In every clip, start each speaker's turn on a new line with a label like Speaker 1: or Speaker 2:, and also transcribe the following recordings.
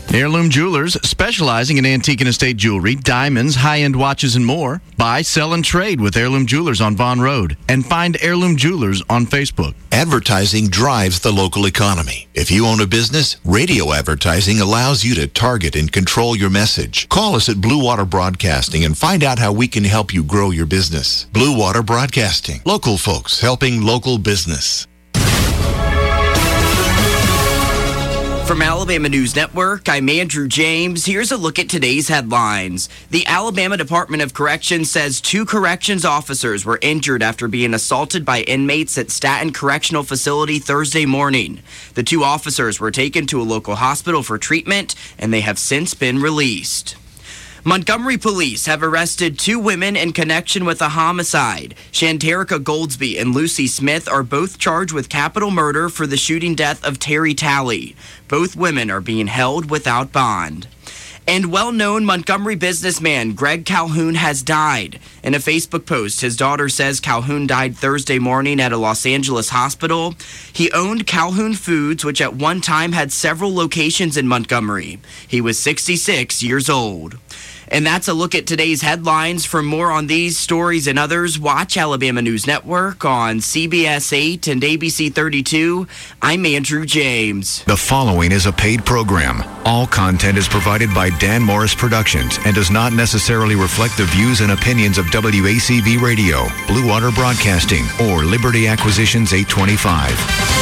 Speaker 1: Heirloom Jewelers, specializing in antique and estate jewelry, diamonds, high-end watches, and more. Buy, sell, and trade with Heirloom Jewelers on Vaughn Road. And find Heirloom Jewelers on Facebook.
Speaker 2: Advertising drives the local economy. If you own a business, radio advertising allows you to target and control your message. Call us at Blue Water Broadcasting and find out how we can help you grow your business. Blue Water Broadcasting. Local folks helping local business.
Speaker 3: From Alabama News Network, I'm Andrew James. Here's a look at today's headlines. The Alabama Department of Corrections says 2 corrections officers were injured after being assaulted by inmates at Staten Correctional Facility Thursday morning. The 2 officers were taken to a local hospital for treatment, and they have since been released. Montgomery police have arrested 2 women in connection with a homicide. Shanterica Goldsby and Lucy Smith are both charged with capital murder for the shooting death of Terry Talley. Both women are being held without bond. And well-known Montgomery businessman Greg Calhoun has died. In a Facebook post, his daughter says Calhoun died Thursday morning at a Los Angeles hospital. He owned Calhoun Foods, which at one time had several locations in Montgomery. He was 66 years old. And that's a look at today's headlines. For more on these stories and others, watch Alabama News Network on CBS 8 and ABC 32. I'm Andrew James.
Speaker 4: The following is a paid program. All content is provided by Dan Morris Productions and does not necessarily reflect the views and opinions of WACV Radio, Blue Water Broadcasting, or Liberty Acquisitions 825.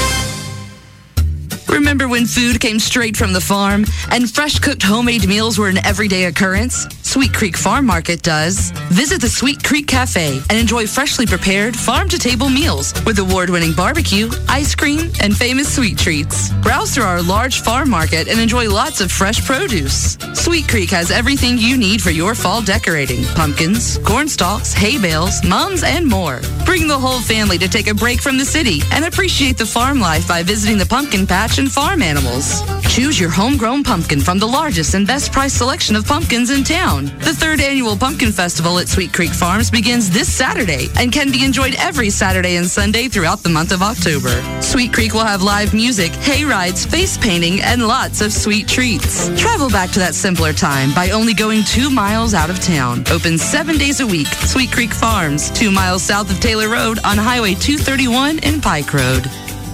Speaker 5: Remember when food came straight from the farm and fresh-cooked homemade meals were an everyday occurrence? Sweet Creek Farm Market does. Visit the Sweet Creek Cafe and enjoy freshly prepared farm-to-table meals with award-winning barbecue, ice cream, and famous sweet treats. Browse through our large farm market and enjoy lots of fresh produce. Sweet Creek has everything you need for your fall decorating: pumpkins, corn stalks, hay bales, mums, and more. Bring the whole family to take a break from the city and appreciate the farm life by visiting the pumpkin patch and farm animals. Choose your homegrown pumpkin from the largest and best price selection of pumpkins in town. The 3rd annual Pumpkin Festival at Sweet Creek Farms begins this Saturday and can be enjoyed every Saturday and Sunday throughout the month of October. Sweet Creek will have live music, hay rides, face painting, and lots of sweet treats. Travel back to that simpler time by only going 2 miles out of town. Open 7 days a week. Sweet Creek Farms, 2 miles south of Taylor Road on Highway 231 in Pike Road.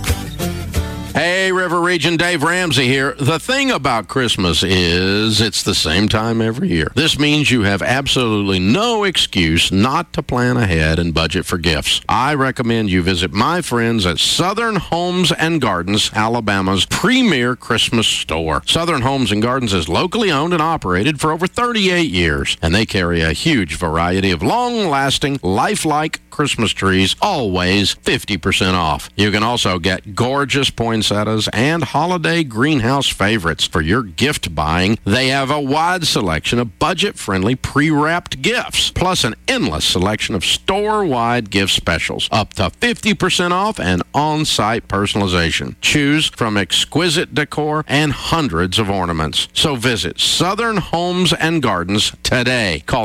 Speaker 6: Hey, River Region, Dave Ramsey here. The thing about Christmas is it's the same time every year. This means you have absolutely no excuse not to plan ahead and budget for gifts. I recommend you visit my friends at Southern Homes and Gardens, Alabama's premier Christmas store. Southern Homes and Gardens is locally owned and operated for over 38 years, and they carry a huge variety of long-lasting, lifelike Christmas trees, always 50% off. You can also get gorgeous poinsettias and holiday greenhouse favorites for your gift buying. They have a wide selection of budget-friendly pre-wrapped gifts, plus an endless selection of store-wide gift specials, up to 50% off and on-site personalization. Choose from exquisite decor and hundreds of ornaments. So visit Southern Homes and Gardens today. Call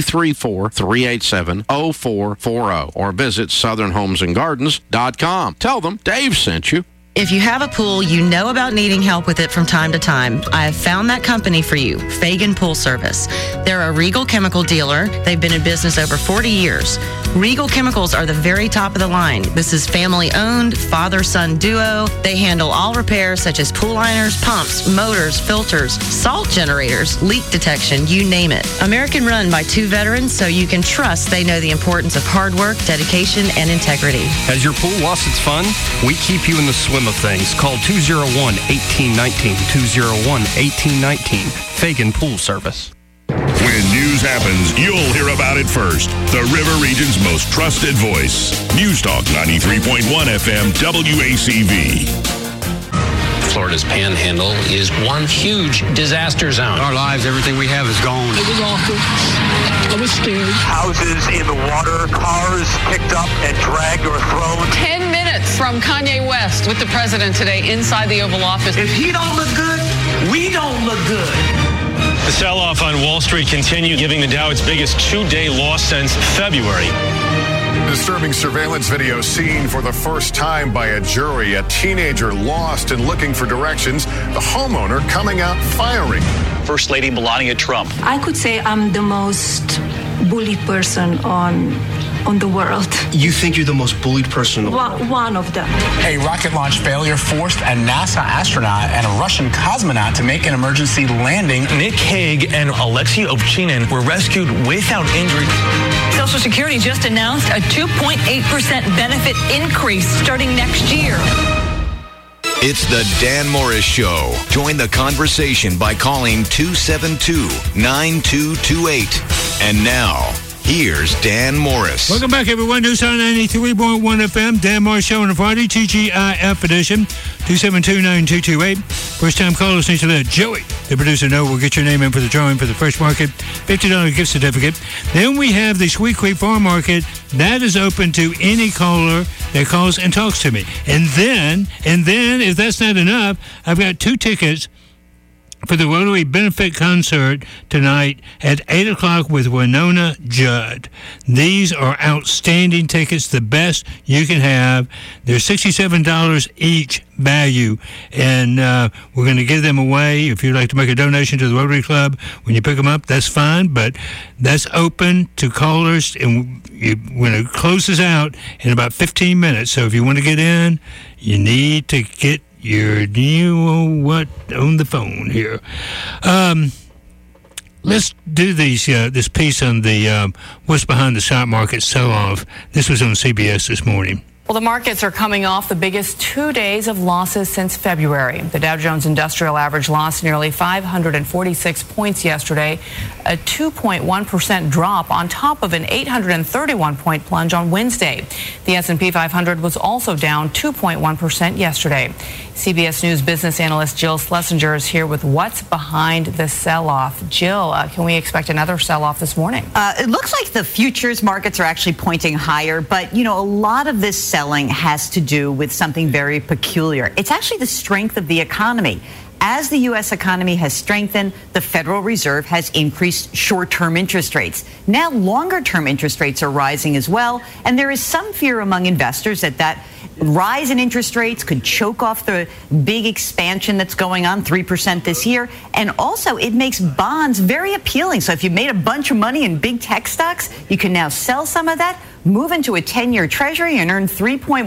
Speaker 6: 334-387-0440 or visit southernhomesandgardens.com. Tell them Dave sent you.
Speaker 7: If you have a pool, you know about needing help with it from time to time. I have found that company for you, Fagan Pool Service. They're a Regal Chemical dealer. They've been in business over 40 years. Regal Chemicals are the very top of the line. This is family-owned, father-son duo. They handle all repairs such as pool liners, pumps, motors, filters, salt generators, leak detection, you name it. American run by 2 veterans, so you can trust they know the importance of hard work, dedication, and integrity.
Speaker 8: Has your pool lost its fun? We keep you in the swim of things. Call 201-1819, 201-1819, Fagan Pool Service.
Speaker 9: When news happens, you'll hear about it first. The River Region's most trusted voice. News Talk 93.1 FM WACV.
Speaker 10: Florida's Panhandle is one huge disaster zone.
Speaker 11: Our lives, everything we have is gone.
Speaker 12: It was awful. I was scared.
Speaker 13: Houses in the water, cars picked up and dragged or thrown.
Speaker 14: 10 minutes from Kanye West with the president today inside the Oval Office.
Speaker 15: If he don't look good, we don't look good.
Speaker 16: The sell-off on Wall Street continued, giving the Dow its biggest 2-day loss since February. Disturbing surveillance video seen for the first time by a jury. A teenager lost and looking for directions. The homeowner coming out firing.
Speaker 17: First Lady Melania Trump.
Speaker 18: I could say I'm the most bullied person on the world.
Speaker 19: You think you're the most bullied person in the world?
Speaker 18: One of them.
Speaker 20: A rocket launch failure forced a NASA astronaut and a Russian cosmonaut to make an emergency landing.
Speaker 21: Nick Hague and Alexei Ovchinin were rescued without injury.
Speaker 22: Social Security just announced a 2.8% benefit increase starting next year.
Speaker 4: It's the Dan Morris Show. Join the conversation by calling 272-9228. And now, here's Dan Morris.
Speaker 23: Welcome back, everyone. News on 93.1 FM. Dan Morris Show on a Friday, TGIF edition, 272-9228. First-time callers need to let Joey, the producer, know. We'll get your name in for the drawing for the Fresh Market $50 gift certificate. Then we have the Sweet Creek Farm Market. That is open to any caller that calls and talks to me. And then, if that's not enough, I've got 2 tickets for the Rotary Benefit Concert tonight at 8 o'clock with Winona Judd. These are outstanding tickets, the best you can have. They're $67 each value, and we're going to give them away. If you'd like to make a donation to the Rotary Club when you pick them up, that's fine, but that's open to callers, and we're going to close this out in about 15 minutes. So if you want to get in, you need to get your on the phone here. Let's do this piece on the what's behind the stock market sell-off. This was on CBS this morning.
Speaker 14: Well, the markets are coming off the biggest 2 days of losses since February. The Dow Jones Industrial Average lost nearly 546 points yesterday, a 2.1% drop on top of an 831-point plunge on Wednesday. The S&P 500 was also down 2.1% yesterday. CBS News business analyst Jill Schlesinger is here with what's behind the sell-off. Jill, can we expect another sell-off this morning?
Speaker 24: It looks like the futures markets are actually pointing higher, but, a lot of this selling has to do with something very peculiar. It's actually the strength of the economy. As the U.S. economy has strengthened, the Federal Reserve has increased short-term interest rates. Now longer-term interest rates are rising as well, and there is some fear among investors that rise in interest rates could choke off the big expansion that's going on, 3% this year. And also, it makes bonds very appealing. So if you made a bunch of money in big tech stocks, you can now sell some of that, move into a 10-year treasury and earn 3.1,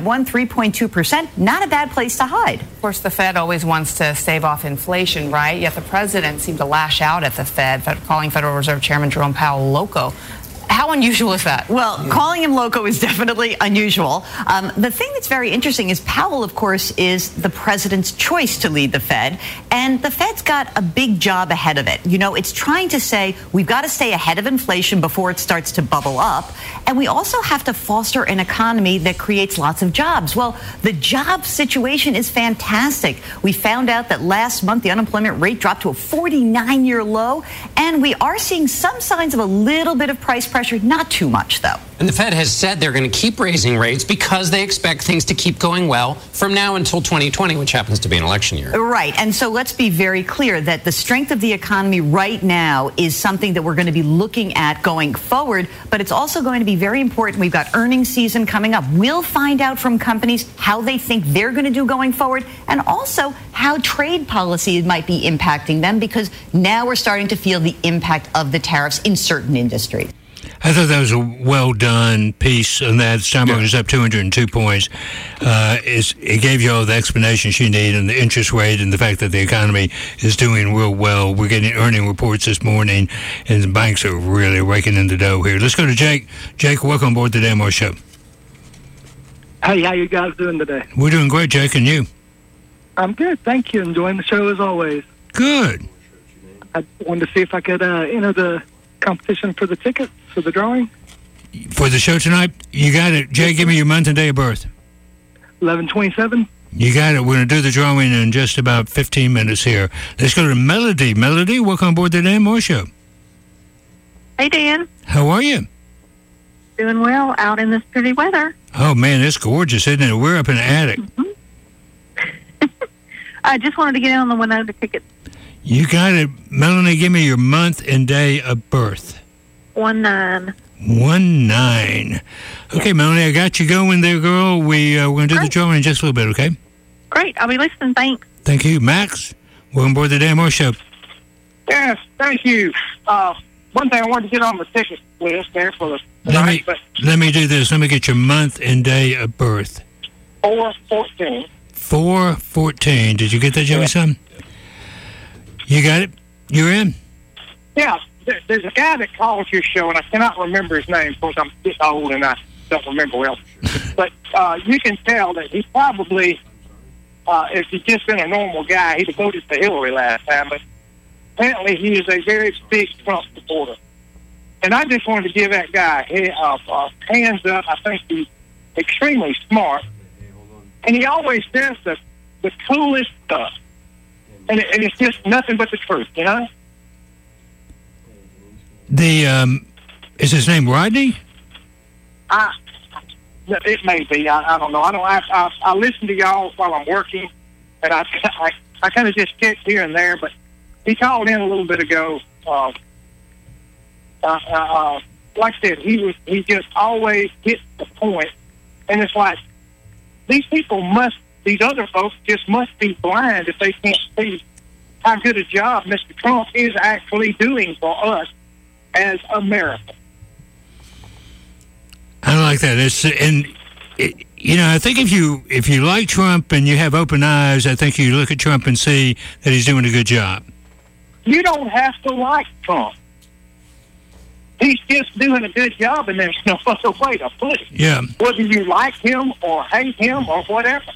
Speaker 24: 3.2%. Not a bad place to hide.
Speaker 14: Of course, the Fed always wants to stave off inflation, right? Yet the president seemed to lash out at the Fed, calling Federal Reserve Chairman Jerome Powell loco. How unusual is that?
Speaker 24: Well, calling him loco is definitely unusual. The thing that's very interesting is Powell, of course, is the president's choice to lead the Fed, and the Fed's got a big job ahead of it. It's trying to say we've got to stay ahead of inflation before it starts to bubble up, and we also have to foster an economy that creates lots of jobs. Well, the job situation is fantastic. We found out that last month the unemployment rate dropped to a 49-year low, and we are seeing some signs of a little bit of price pressure. Not too much, though.
Speaker 10: And the Fed has said they're going to keep raising rates because they expect things to keep going well from now until 2020, which happens to be an election year.
Speaker 24: Right. And so let's be very clear that the strength of the economy right now is something that we're going to be looking at going forward. But it's also going to be very important. We've got earnings season coming up. We'll find out from companies how they think they're going to do going forward, and also how trade policy might be impacting them, because now we're starting to feel the impact of the tariffs in certain industries.
Speaker 23: I thought that was a well-done piece on that. Stock market is up 202 points. It gave you all the explanations you need on the interest rate and the fact that the economy is doing real well. We're getting earning reports this morning, and the banks are really raking in the dough here. Let's go to Jake. Jake, welcome aboard the Dan Morris Show.
Speaker 25: Hey, how you guys doing today?
Speaker 23: We're doing great, Jake, and you?
Speaker 25: I'm good, thank you. Enjoying the show as always.
Speaker 23: Good.
Speaker 25: I wanted to see if I could enter the competition for the ticket for the drawing.
Speaker 23: For the show tonight? You got it. Jay, give me your month and day of birth.
Speaker 25: 11/27.
Speaker 23: You got it. We're going to do the drawing in just about 15 minutes here. Let's go to Melody. Melody, welcome aboard the Dan Morris Show.
Speaker 26: Hey, Dan.
Speaker 23: How are you?
Speaker 26: Doing well out in this pretty weather.
Speaker 23: Oh, man, it's gorgeous, isn't it? We're up in the attic.
Speaker 26: Mm-hmm. I just wanted to get in on the Winona ticket.
Speaker 23: You got it. Melanie, give me your month and day of birth.
Speaker 26: 19.
Speaker 23: 19. Okay, Melanie, I got you going there, girl. We're going to do the drawing in just a little bit, okay?
Speaker 26: Great. I'll be listening. Thanks.
Speaker 23: Thank you. Max, welcome aboard the Dan Morris Show.
Speaker 1: Yes, thank you. One thing I wanted to get on the ticket list there for the
Speaker 23: Let me do this. Let me get your month and day of birth.
Speaker 1: 4/14.
Speaker 23: 4/14. Did you get that, Joey, son? You got it? You're in?
Speaker 1: Yeah. There's a guy that calls your show, and I cannot remember his name because I'm getting old and I don't remember well. But you can tell that he probably, if he's just been a normal guy, he'd have voted for Hillary last time. But apparently he is a very big Trump supporter. And I just wanted to give that guy hands up. I think he's extremely smart. And he always says the coolest stuff. And it's just nothing but the truth, you know?
Speaker 23: Is his name Rodney?
Speaker 1: It may be. I don't know. I listen to y'all while I'm working, and I kind of just check here and there. But he called in a little bit ago. Like I said, he just always gets the point, and it's like these other folks just must be blind if they can't see how good a job Mr. Trump is actually doing for us as America.
Speaker 23: I like that. I think if you like Trump and you have open eyes, I think you look at Trump and see that he's doing a good job.
Speaker 1: You don't have to like Trump. He's just doing a good job, and there's no other way to put it.
Speaker 23: Yeah.
Speaker 1: Whether you like him or hate him or whatever,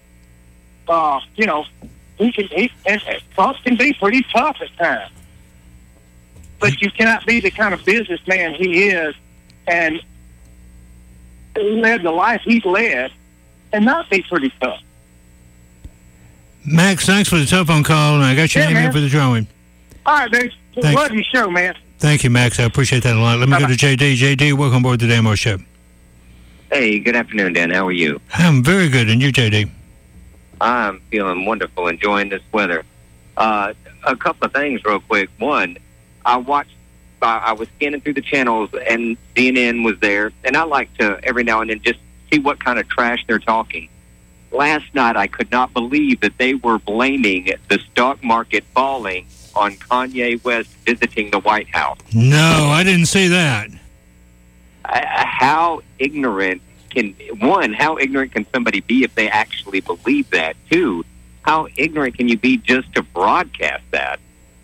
Speaker 1: Trump can be pretty tough at times. But you cannot be the kind of businessman he is and led the life he's led and not be pretty tough.
Speaker 23: Max, thanks for the telephone call, and I got your name in for the drawing.
Speaker 1: All right, dude. Love your show, man.
Speaker 23: Thank you, Max. I appreciate that a lot. Let me go to JD. JD, welcome aboard the Dan Morris Show.
Speaker 2: Hey, good afternoon, Dan. How are you?
Speaker 23: I'm very good. And you, JD?
Speaker 2: I'm feeling wonderful, enjoying this weather. A couple of things real quick. One, I was scanning through the channels, and CNN was there, and I like to every now and then just see what kind of trash they're talking. Last night, I could not believe that they were blaming the stock market falling on Kanye West visiting the White House.
Speaker 23: No, I didn't see that.
Speaker 2: How ignorant can somebody be if they actually believe that? Two, how ignorant can you be just to broadcast that?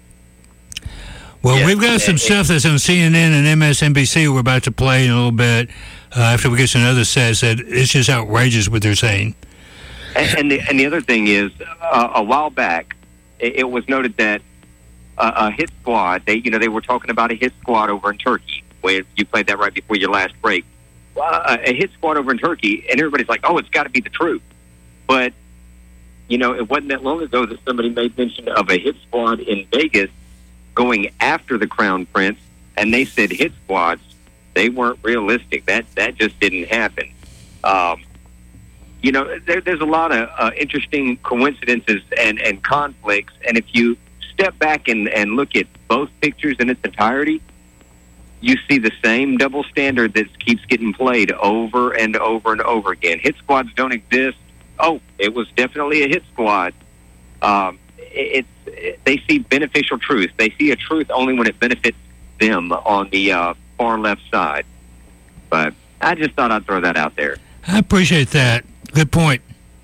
Speaker 23: Well, we've got some stuff that's on CNN and MSNBC we're about to play in a little bit after we get some other sets that it's just outrageous what they're saying.
Speaker 2: And the other thing is, a while back, it was noted that a hit squad, they were talking about a hit squad over in Turkey, where you played that right before your last break. A hit squad over in Turkey, and everybody's like, oh, it's got to be the truth. But, it wasn't that long ago that somebody made mention of a hit squad in Vegas going after the Crown Prince, and they said hit squads. They weren't realistic. That just didn't happen. There's a lot of interesting coincidences and conflicts, and if you step back and look at both pictures in its entirety, you see the same double standard that keeps getting played over and over and over again. Hit squads don't exist. Oh, it was definitely a hit squad. They see beneficial truth. They see a truth only when it benefits them on the far left side. But I just thought I'd throw that out there.
Speaker 23: I appreciate that. Good point.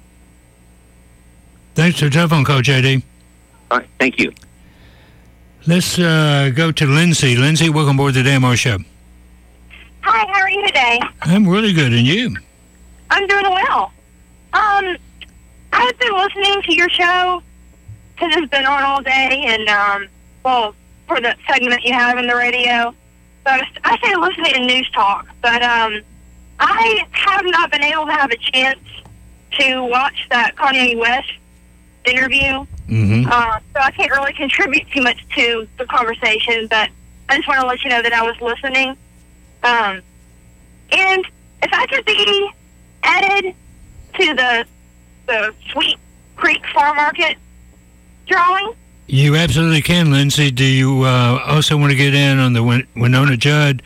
Speaker 23: Thanks for the telephone call, JD.
Speaker 2: All right, thank you.
Speaker 23: Let's go to Lindsay. Lindsay, welcome aboard the Dan Morris Show.
Speaker 3: Hi, how are you today?
Speaker 23: I'm really good, and you?
Speaker 3: I'm doing well. I've been listening to your show because it's been on all day, and, for the segment you have in the radio. So I say listening to News Talk, but I have not been able to have a chance to watch that Kanye West interview.
Speaker 23: Mm-hmm.
Speaker 3: So I can't really contribute too much to the conversation, but I just want to let you know that I was listening. And if I could be added to the Sweet Creek Farm Market drawing.
Speaker 23: You absolutely can, Lindsay. Do you also want to get in on the Winona Judd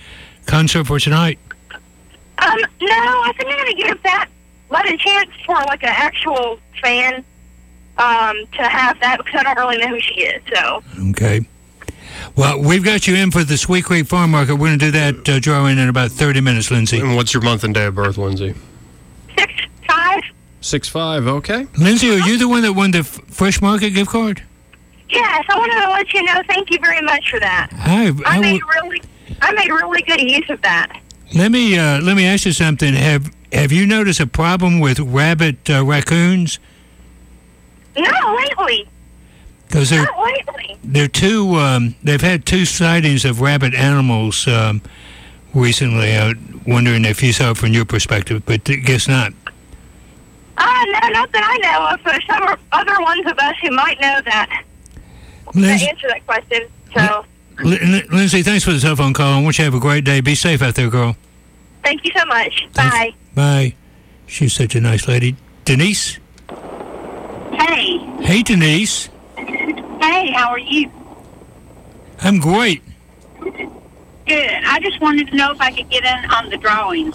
Speaker 23: concert for tonight?
Speaker 3: No, I think I'm going to give that a chance for like an actual fan to have that, because I don't really know who she is. So. Okay.
Speaker 23: Well, we've got you in for the Sweet Creek Farm Market. We're going to do that drawing in about 30 minutes, Lindsay.
Speaker 5: And what's your month and day of birth, Lindsay?
Speaker 3: 6'5".
Speaker 5: 6'5", okay.
Speaker 23: Lindsay, are you the one that won the Fresh Market gift card?
Speaker 3: Yes, I wanted to let you know. Thank you very much for that. I made really good use of that.
Speaker 23: Let me ask you something. Have you noticed a problem with raccoons?
Speaker 3: No, lately.
Speaker 23: Because they're two. They've had two sightings of rabbit animals recently. Wondering if you saw it from your perspective, but guess not.
Speaker 3: No, not that I know of. There's some other ones of us who might know that. To answer that question. So.
Speaker 23: Lindsay, thanks for the cell phone call. I want you to have a great day. Be safe out there, girl.
Speaker 3: Thank you so much. Bye.
Speaker 23: Bye. She's such a nice lady. Denise?
Speaker 6: Hey.
Speaker 23: Hey, Denise.
Speaker 6: Hey, how are you?
Speaker 23: I'm great.
Speaker 6: Good. I just wanted to know if I could get in on the drawings.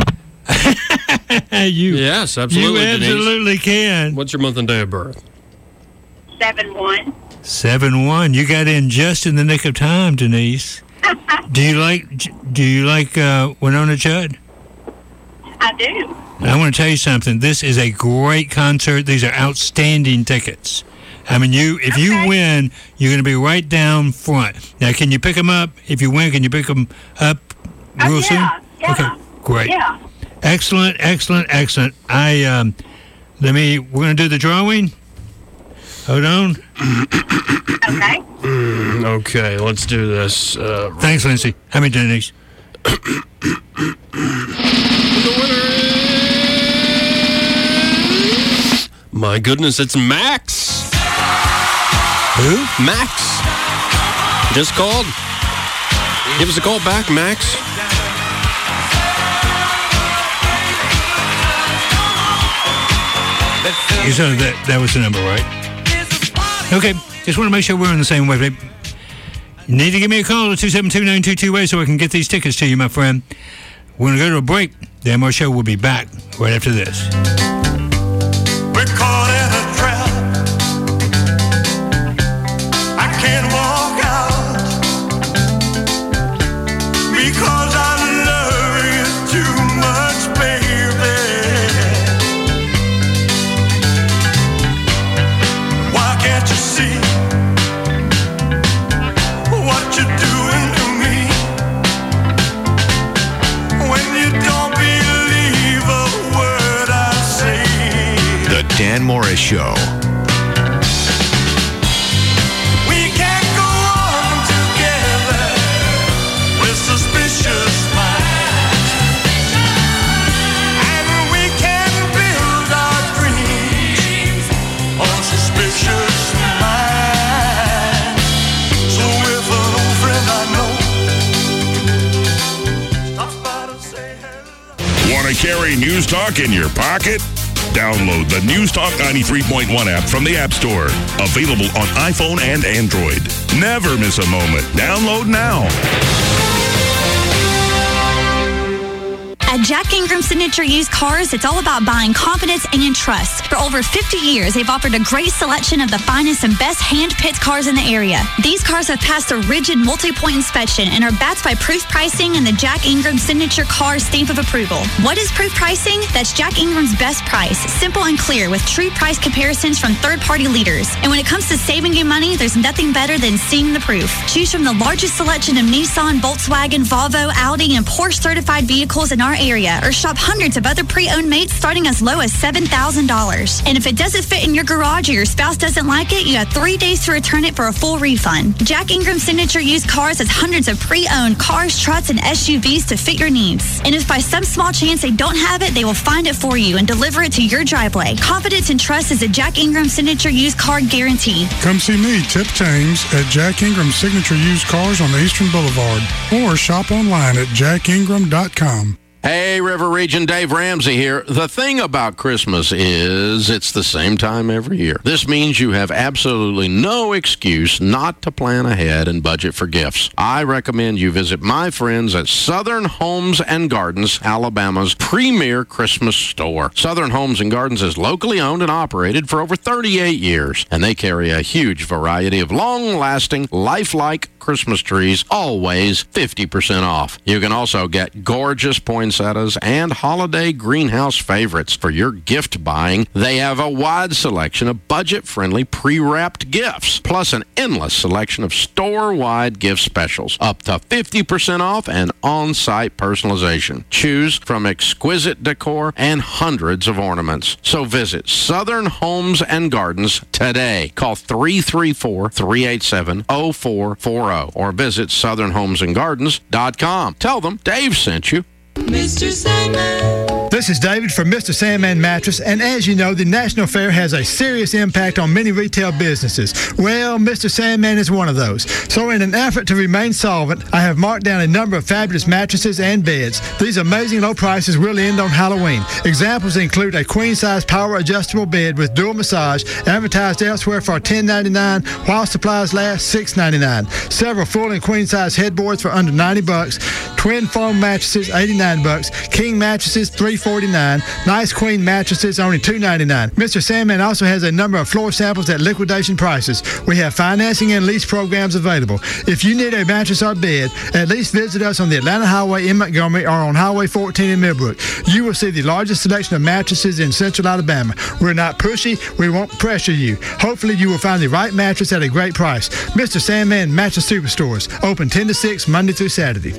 Speaker 5: Yes, absolutely.
Speaker 23: You absolutely can.
Speaker 5: What's your month and day of birth?
Speaker 6: 7/1.
Speaker 23: 7/1. You got in just in the nick of time, Denise. Do you like Winona Judd?
Speaker 6: I do.
Speaker 23: I want to tell you something. This is a great concert. These are outstanding tickets. I mean, if you win, you're going to be right down front. Now, can you pick them up? If you win, can you pick them up real soon?
Speaker 6: Yeah.
Speaker 23: Okay, great.
Speaker 6: Yeah.
Speaker 23: Excellent. We're going to do the drawing. Hold on.
Speaker 6: Okay.
Speaker 5: Okay, let's do this.
Speaker 23: Thanks, Lindsay. Denise.
Speaker 5: The winner is... My goodness, it's Max.
Speaker 23: Who?
Speaker 5: Max. Just called. Give us a call back, Max.
Speaker 23: You said that was the number, right? Okay, just want to make sure we're on the same wavelength. You need to give me a call at 272-9228 so I can get these tickets to you, my friend. We're going to go to a break. The MR Show will be back right after this.
Speaker 7: We're caught in a trap. I can't walk out because I love you too much, baby. Why can't you see what you're doing to me? When you don't believe a word I say.
Speaker 4: The Dan Morris Show.
Speaker 7: We can't go on together with suspicious minds, and we can build our dreams on suspicious minds. So if an old friend I know stops by to say hello.
Speaker 8: Want to carry News Talk in your pocket? Download the News Talk 93.1 app from the App Store. Available on iPhone and Android. Never miss a moment. Download now.
Speaker 9: At Jack Ingram Signature Used Cars, it's all about buying confidence and trust. For over 50 years, they've offered a great selection of the finest and best hand-picked cars in the area. These cars have passed a rigid multi-point inspection and are backed by proof pricing and the Jack Ingram Signature Car stamp of approval. What is proof pricing? That's Jack Ingram's best price, simple and clear, with true price comparisons from third-party leaders. And when it comes to saving you money, there's nothing better than seeing the proof. Choose from the largest selection of Nissan, Volkswagen, Volvo, Audi, and Porsche certified vehicles in our area, or shop hundreds of other pre-owned mates starting as low as $7,000. And if it doesn't fit in your garage or your spouse doesn't like it, you have 3 days to return it for a full refund. Jack Ingram Signature Used Cars has hundreds of pre-owned cars, trucks, and SUVs to fit your needs. And if by some small chance they don't have it, they will find it for you and deliver it to your driveway. Confidence and trust is a Jack Ingram Signature Used Car guarantee.
Speaker 11: Come see me, Tip James, at Jack Ingram Signature Used Cars on the Eastern Boulevard, or shop online at jackingram.com.
Speaker 12: Hey, River Region, Dave Ramsey here. The thing about Christmas is it's the same time every year. This means you have absolutely no excuse not to plan ahead and budget for gifts. I recommend you visit my friends at Southern Homes and Gardens, Alabama's premier Christmas store. Southern Homes and Gardens is locally owned and operated for over 38 years, and they carry a huge variety of long-lasting, lifelike Christmas trees, always 50% off. You can also get gorgeous poinsettias and holiday greenhouse favorites for your gift buying. They have a wide selection of budget-friendly pre-wrapped gifts, plus an endless selection of store-wide gift specials, up to 50% off and on-site personalization. Choose from exquisite decor and hundreds of ornaments. So visit Southern Homes and Gardens today. Call 334-387-0440 or visit southernhomesandgardens.com. Tell them Dave sent you.
Speaker 13: Mr. Sandman.
Speaker 15: This is David from Mr. Sandman Mattress, and as you know, the National Fair has a serious impact on many retail businesses. Well, Mr. Sandman is one of those. So in an effort to remain solvent, I have marked down a number of fabulous mattresses and beds. These amazing low prices will end on Halloween. Examples include a queen-size power adjustable bed with dual massage, advertised elsewhere for $10.99, while supplies last $6.99. Several full and queen-size headboards for under $90, twin foam mattresses $89, king mattresses $349, nice queen mattresses only $2.99. Mr. Sandman also has a number of floor samples at liquidation prices. We have financing and lease programs available. If you need a mattress or bed, at least visit us on the Atlanta Highway in Montgomery or on Highway 14 in Millbrook. You will see the largest selection of mattresses in Central Alabama. We're not pushy. We won't pressure you. Hopefully you will find the right mattress at a great price. Mr. Sandman Mattress Superstores, open 10 to 6 Monday through Saturday.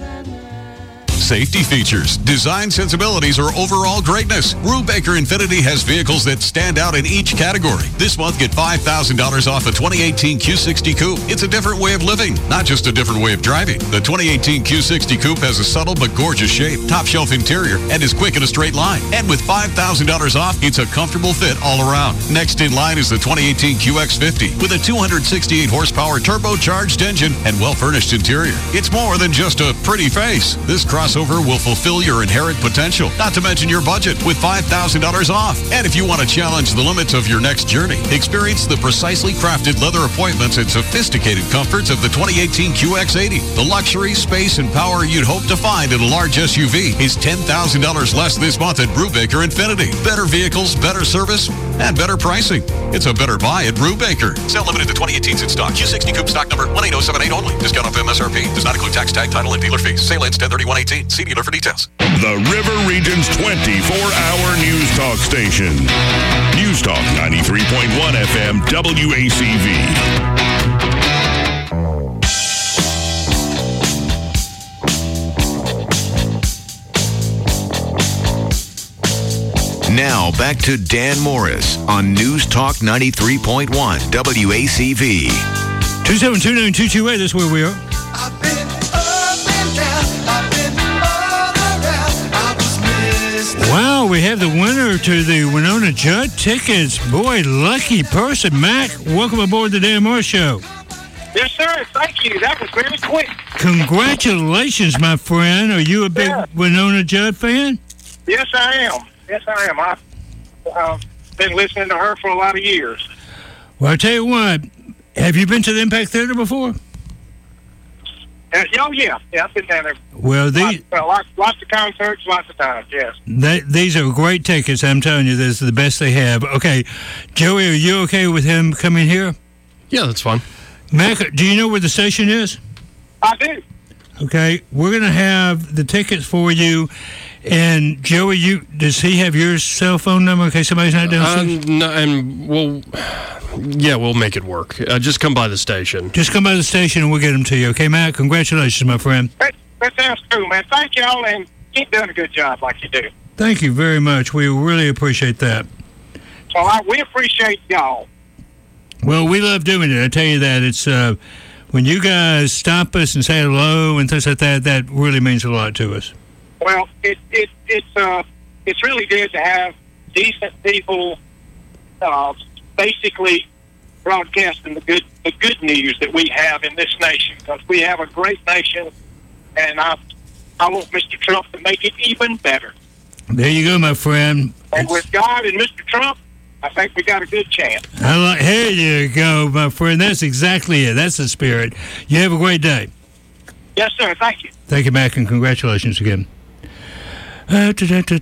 Speaker 16: Safety features, design sensibilities, or overall greatness. Brubaker Infiniti has vehicles that stand out in each category. This month, get $5,000 off a 2018 Q60 Coupe. It's a different way of living, not just a different way of driving. The 2018 Q60 Coupe has a subtle but gorgeous shape, top shelf interior, and is quick in a straight line. And with $5,000 off, it's a comfortable fit all around. Next in line is the 2018 QX50 with a 268 horsepower turbocharged engine and well-furnished interior. It's more than just a pretty face. This crossover will fulfill your inherent potential, not to mention your budget, with $5,000 off. And if you want to challenge the limits of your next journey, experience the precisely crafted leather appointments and sophisticated comforts of the 2018 QX80. The luxury, space, and power you'd hope to find in a large SUV is $10,000 less this month at Brubaker Infiniti. Better vehicles, better service, and better pricing. It's a better buy at Brubaker. Sale limited to 2018s in stock. Q60 Coupe stock number 18078 only. Discount off MSRP. Does not include tax, tag, title, and dealer fees. Sale ends 10/31/18. See dealer for details.
Speaker 8: The River Region's 24-hour news talk station. News Talk 93.1 FM WACV.
Speaker 4: Now back to Dan Morris on News Talk 93.1 WACV.
Speaker 23: 2729228, that's where we are. Wow, we have the winner to the Winona Judd tickets. Boy, lucky person. Mac, welcome aboard the Dan Morris Show.
Speaker 1: Yes, sir. Thank you. That was very quick.
Speaker 23: Congratulations, my friend. Are you a big Winona Judd fan?
Speaker 1: Yes, I am. Yes, I am. I've been listening to her for a lot of years.
Speaker 23: Well, I'll tell you what. Have you been to the Impact Theater before?
Speaker 1: Oh, yeah. Yeah, I've been down there.
Speaker 23: Well, these...
Speaker 1: Lots of concerts, lots of times, yes.
Speaker 23: These are great tickets. I'm telling you, this is the best they have. Okay, Joey, are you okay with him coming here?
Speaker 5: Yeah, that's fine.
Speaker 23: Mac, do you know where the station is?
Speaker 1: I do.
Speaker 23: Okay, we're going to have the tickets for you. And Joey, does he have your cell phone number in case somebody's not downstairs?
Speaker 5: No, and we'll make it work. Just come by the station.
Speaker 23: Just come by the station and we'll get them to you. Okay, Matt? Congratulations, my friend.
Speaker 1: That sounds cool, man. Thank y'all, and keep doing a good job like you do.
Speaker 23: Thank you very much. We really appreciate that.
Speaker 1: So we appreciate y'all.
Speaker 23: Well, we love doing it. I tell you that. It's when you guys stop us and say hello and things like that, that really means a lot to us.
Speaker 1: Well, it's really good to have decent people basically broadcasting the good news that we have in this nation, because we have a great nation, and I I want Mr. Trump to make it even better.
Speaker 23: There you go, my friend.
Speaker 1: And with God and Mr. Trump, I think we got a good chance.
Speaker 23: Here you go, my friend. That's exactly it. That's the spirit. You have a great day.
Speaker 1: Yes, sir. Thank you.
Speaker 23: Thank you, Mac, and congratulations again. Boy,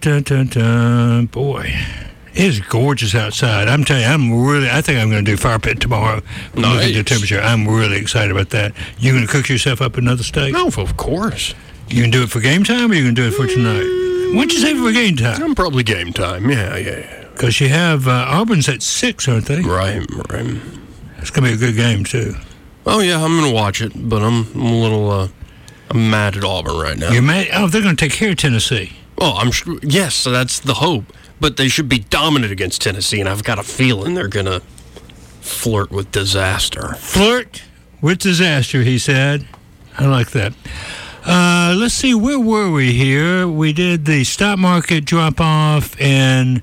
Speaker 23: it is gorgeous outside. I'm telling you, I think I'm going to do fire pit tomorrow. Look at the temperature. I'm really excited about that. You going to cook yourself up another steak?
Speaker 17: No, of course.
Speaker 23: You going to do it for game time, or you going to do it for tonight? Why don't you save it for game time?
Speaker 17: I'm probably game time. Yeah.
Speaker 23: Because you have Auburn's at 6, aren't they?
Speaker 17: Right.
Speaker 23: It's going to be a good game, too.
Speaker 17: Oh, yeah, I'm going to watch it, but I'm a little I'm mad at Auburn right now.
Speaker 23: You're mad? Oh, they're going to take care of Tennessee.
Speaker 17: Oh, I'm sure. Yes, so that's the hope. But they should be dominant against Tennessee, and I've got a feeling they're going to flirt with disaster.
Speaker 23: Flirt with disaster, he said. I like that. Let's see, where were we here? We did the stock market drop-off, and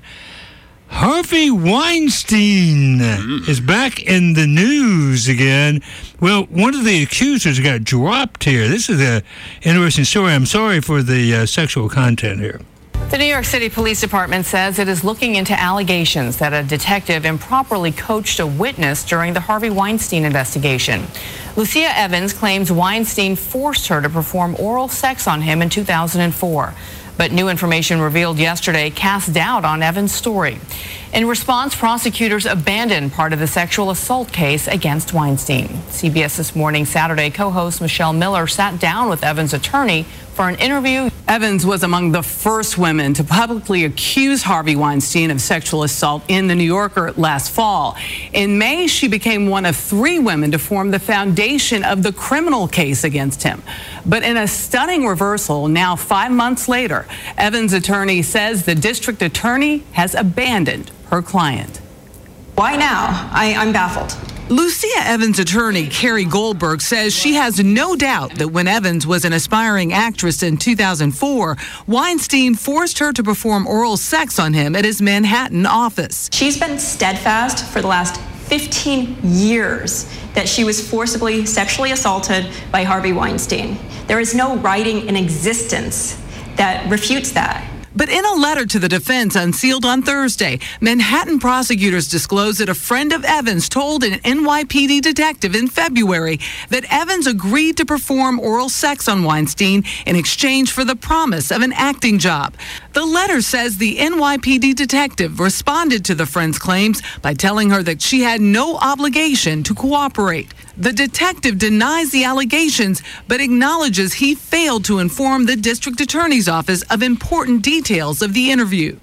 Speaker 23: Harvey Weinstein is back in the news again. Well, one of the accusers got dropped here. This is an interesting story. I'm sorry for the sexual content here.
Speaker 14: The New York City Police Department says it is looking into allegations that a detective improperly coached a witness during the Harvey Weinstein investigation. Lucia Evans claims Weinstein forced her to perform oral sex on him in 2004. But new information revealed yesterday casts doubt on Evans' story. In response, prosecutors abandoned part of the sexual assault case against Weinstein. CBS This Morning Saturday co-host Michelle Miller sat down with Evans' attorney for an interview.
Speaker 18: Evans was among the first women to publicly accuse Harvey Weinstein of sexual assault in The New Yorker last fall. In May, she became one of 3 women to form the foundation of the criminal case against him. But in a stunning reversal, now 5 months later, Evans' attorney says the district attorney has abandoned her client.
Speaker 19: Why now? I'm baffled.
Speaker 18: Lucia Evans' attorney, Carrie Goldberg, says she has no doubt that when Evans was an aspiring actress in 2004, Weinstein forced her to perform oral sex on him at his Manhattan office.
Speaker 19: She's been steadfast for the last 15 years that she was forcibly sexually assaulted by Harvey Weinstein. There is no writing in existence that refutes that.
Speaker 18: But in a letter to the defense unsealed on Thursday, Manhattan prosecutors disclosed that a friend of Evans told an NYPD detective in February that Evans agreed to perform oral sex on Weinstein in exchange for the promise of an acting job. The letter says the NYPD detective responded to the friend's claims by telling her that she had no obligation to cooperate. The detective denies the allegations, but acknowledges he failed to inform the district attorney's office of important details of the interview.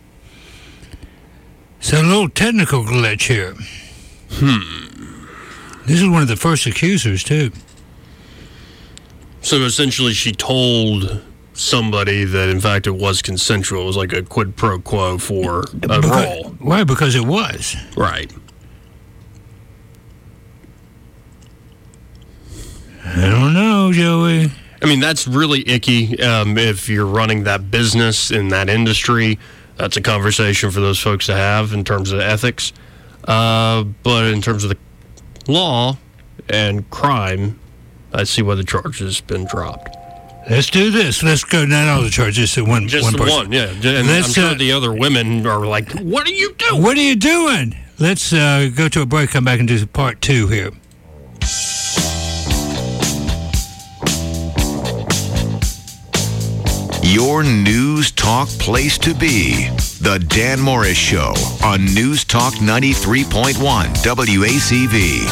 Speaker 23: So a little technical glitch here. This is one of the first accusers, too.
Speaker 17: So essentially she told somebody that, in fact, it was consensual. It was like a quid pro quo for a role.
Speaker 23: Why? Because it was.
Speaker 17: Right.
Speaker 23: I don't know, Joey.
Speaker 17: I mean, that's really icky. If you're running that business in that industry, that's a conversation for those folks to have in terms of ethics. But in terms of the law and crime, I see why the charge has been dropped.
Speaker 23: Let's do this. Let's go. Not all the charges. Just one
Speaker 17: Just the
Speaker 23: person.
Speaker 17: one, yeah. And I'm sure the other women are like, what are you doing?
Speaker 23: What are you doing? Let's go to a break, come back and do part 2 here.
Speaker 4: Your News Talk place to be. The Dan Morris Show on News Talk 93.1 WACV.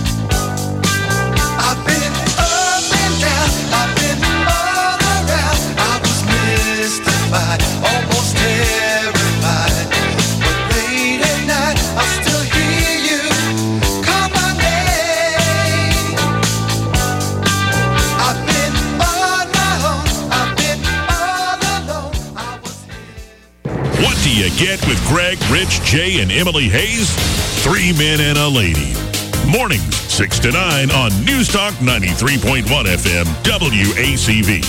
Speaker 7: I've been up and down, I've been all around. I was mystified, almost terrified. But late at night, I still hear you call my name. I've been on my own, I've been all alone.
Speaker 8: What do you get with Greg, Rich, Jay, and Emily Hayes? 3 men and a lady. Mornings, 6 to 9 on News Talk 93.1 FM, WACV.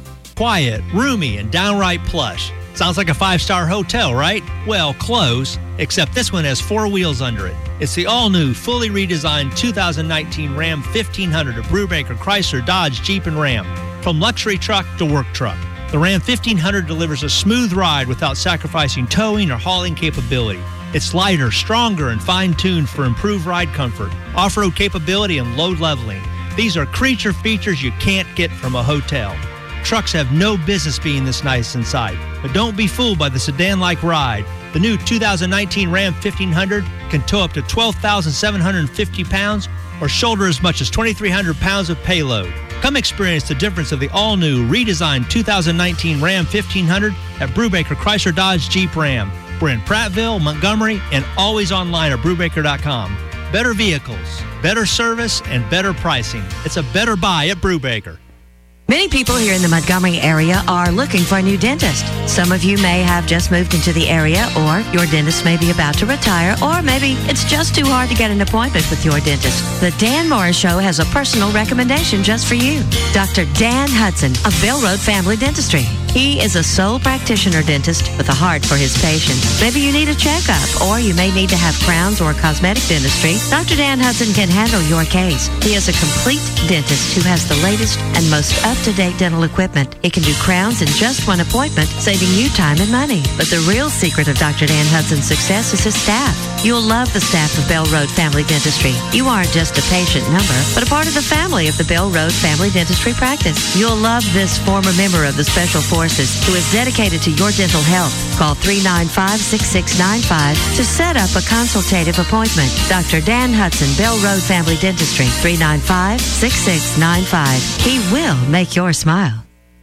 Speaker 20: Quiet, roomy, and downright plush. Sounds like a 5-star hotel, right? Well, close.
Speaker 10: except this one has 4 wheels under it. It's the all-new, fully redesigned 2019 Ram 1500 of Brubaker, Chrysler, Dodge, Jeep, and Ram. From luxury truck to work truck, the Ram 1500 delivers a smooth ride without sacrificing towing or hauling capability. It's lighter, stronger, and fine-tuned for improved ride comfort, off-road capability, and load leveling. These are creature features you can't get from a hotel. Trucks have no business being this nice inside, but don't be fooled by the sedan-like ride. The new 2019 Ram 1500 can tow up to 12,750 pounds or shoulder as much as 2,300 pounds of payload. Come experience the difference of the all-new, redesigned 2019 Ram 1500 at Brubaker, Chrysler, Dodge, Jeep, Ram. We're in Prattville, Montgomery, and always online at Brubaker.com. Better vehicles, better service, and better pricing. It's a better buy at Brubaker.
Speaker 20: Many people here in the Montgomery area are looking for a new dentist. Some of you may have just moved into the area, or your dentist may be about to retire, or maybe it's just too hard to get an appointment with your dentist. The Dan Morris Show has a personal recommendation just for you. Dr. Dan Hudson of Bell Road Family Dentistry. He is a sole practitioner dentist with a heart for his patients. Maybe you need a checkup, or you may need to have crowns or cosmetic dentistry. Dr. Dan Hudson can handle your case. He is a complete dentist who has the latest and most up-to-date dental equipment. He can do crowns in just one appointment, saving you time and money. But the real secret of Dr. Dan Hudson's success is his staff. You'll love the staff of Bell Road Family Dentistry. You aren't just a patient number, but a part of the family of the Bell Road Family Dentistry practice. You'll love this former member of the Special Forces who is dedicated to your dental health. Call 395-6695 to set up a consultative appointment. Dr. Dan Hudson, Bell Road Family Dentistry, 395-6695. He will make your smile.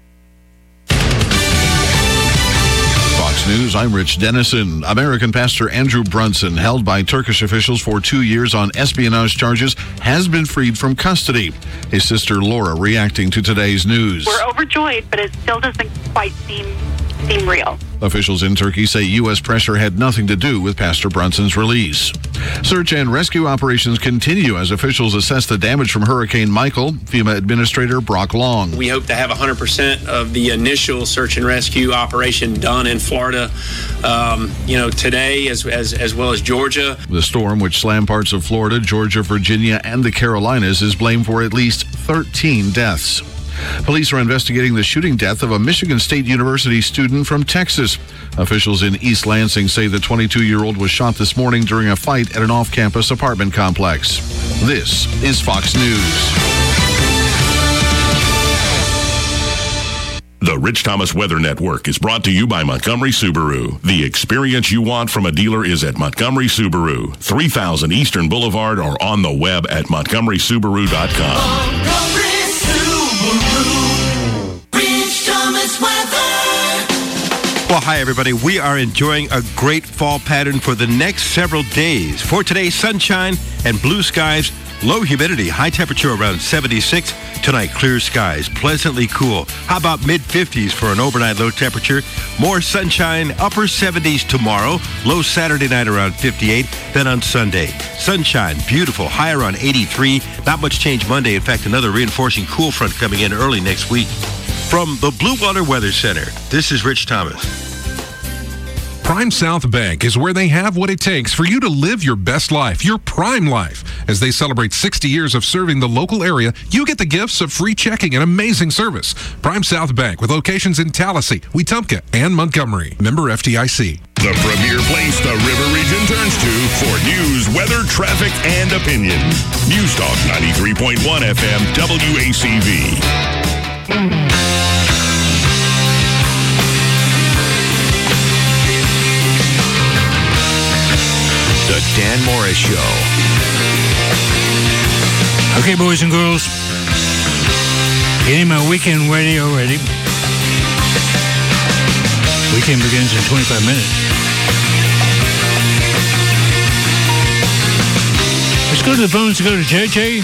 Speaker 21: Fox News, I'm Rich Dennison. American pastor Andrew Brunson, held by Turkish officials for 2 years on espionage charges, has been freed from custody. His sister Laura reacting to today's news.
Speaker 6: We're overjoyed, but it still doesn't quite seem real.
Speaker 21: Officials in Turkey say U.S. pressure had nothing to do with Pastor Brunson's release. Search and rescue operations continue as officials assess the damage from Hurricane Michael. FEMA Administrator Brock Long.
Speaker 22: We hope to have 100% of the initial search and rescue operation done in Florida, today as well as Georgia.
Speaker 21: The storm, which slammed parts of Florida, Georgia, Virginia, and the Carolinas, is blamed for at least 13 deaths. Police are investigating the shooting death of a Michigan State University student from Texas. Officials in East Lansing say the 22-year-old was shot this morning during a fight at an off-campus apartment complex. This is Fox News.
Speaker 8: The Rich Thomas Weather Network is brought to you by Montgomery Subaru. The experience you want from a dealer is at Montgomery Subaru, 3000 Eastern Boulevard, or on the web at montgomerysubaru.com.
Speaker 7: Montgomery Subaru, Rich Thomas Weather.
Speaker 24: Well, hi, everybody. We are enjoying a great fall pattern for the next several days. For today, sunshine and blue skies, low humidity, high temperature around 76. Tonight, clear skies, pleasantly cool. How about mid-50s for an overnight low temperature? More sunshine, upper 70s tomorrow. Low Saturday night around 58. Then on Sunday, sunshine, beautiful, high around 83. Not much change Monday. In fact, another reinforcing cool front coming in early next week. From the Blue Water Weather Center, this is Rich Thomas.
Speaker 25: Prime South Bank is where they have what it takes for you to live your best life, your prime life. As they celebrate 60 years of serving the local area, you get the gifts of free checking and amazing service. Prime South Bank with locations in Tallahassee, Wetumpka, and Montgomery. Member FDIC.
Speaker 8: The premier place the River Region turns to for news, weather, traffic, and opinion. News Talk 93.1 FM WACV.
Speaker 4: The Dan Morris Show.
Speaker 23: Okay, boys and girls. Getting my weekend radio ready. Weekend begins in 25 minutes. Let's go to the phones to go to JJ.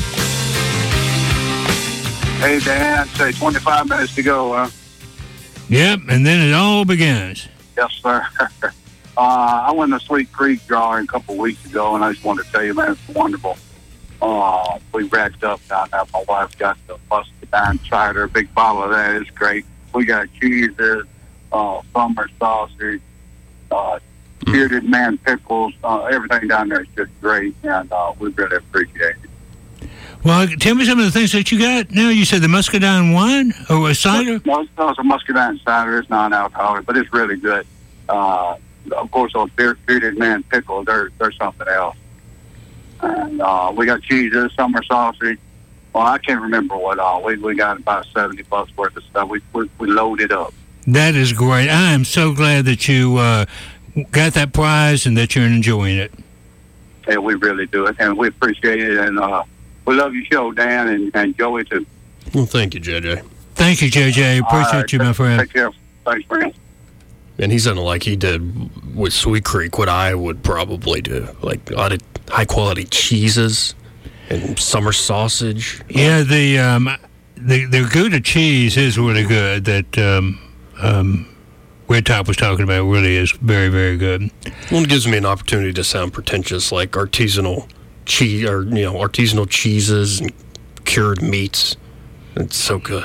Speaker 27: Hey, Dan, say 25 minutes to go, huh?
Speaker 23: Yep, and then it all begins.
Speaker 27: Yes, sir. I went to Sweet Creek drawing a couple weeks ago, and I just wanted to tell you, man, it's wonderful. We racked up down there. My wife got the muscadine cider, a big bottle of that. It's great. We got cheeses, summer sausage, Bearded Man Pickles, everything down there is just great, and we really appreciate it.
Speaker 23: Well, tell me some of the things that you got now. You said the muscadine wine or a cider?
Speaker 27: No, it's a muscadine cider. It's non-alcoholic, but it's really good. Of course, those Bearded Man Pickles, they're something else. And we got cheeses, summer sausage. Well, I can't remember what all. We got about $70 worth of stuff. We loaded up.
Speaker 23: That is great. I am so glad that you got that prize and that you're enjoying it.
Speaker 27: Yeah, we really do it, and we appreciate it, and we love your show, Dan, and Joey, too.
Speaker 17: Well, thank you, JJ.
Speaker 23: Thank you, JJ. Appreciate you, my friend.
Speaker 27: Take care. Thanks, friend.
Speaker 17: And he sounded like he did with Sweet Creek what I would probably do, like a lot of high-quality cheeses and summer sausage.
Speaker 23: Yeah, the Gouda cheese is really good. That Red Top was talking about really is very, very good.
Speaker 17: Well, it gives me an opportunity to sound pretentious, like artisanal cheese, or artisanal cheeses and cured meats. It's so good.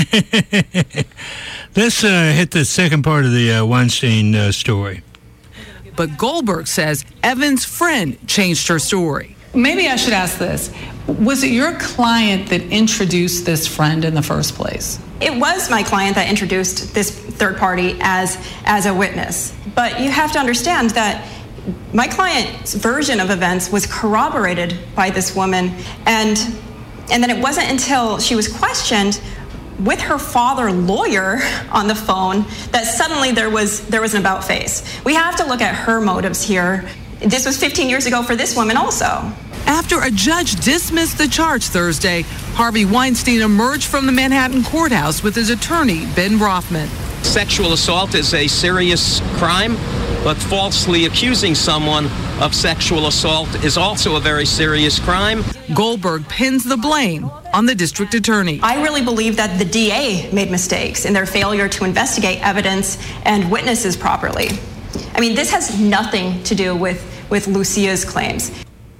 Speaker 23: Let's hit the second part of the Weinstein story.
Speaker 18: But Goldberg says Evan's friend changed her story.
Speaker 2: Maybe I should ask this. Was it your client that introduced this friend in the first place?
Speaker 19: It was my client that introduced this third party as a witness. But you have to understand that my client's version of events was corroborated by this woman, and then it wasn't until she was questioned with her father lawyer on the phone that suddenly there was an about face. We have to look at her motives here. This was 15 years ago for this woman also.
Speaker 18: After a judge dismissed the charge Thursday, Harvey Weinstein emerged from the Manhattan courthouse with his attorney, Ben Rothman.
Speaker 3: Sexual assault is a serious crime, but falsely accusing someone of sexual assault is also a very serious crime.
Speaker 18: Goldberg pins the blame on the district attorney.
Speaker 19: I really believe that the DA made mistakes in their failure to investigate evidence and witnesses properly. I mean, this has nothing to do with Lucia's claims.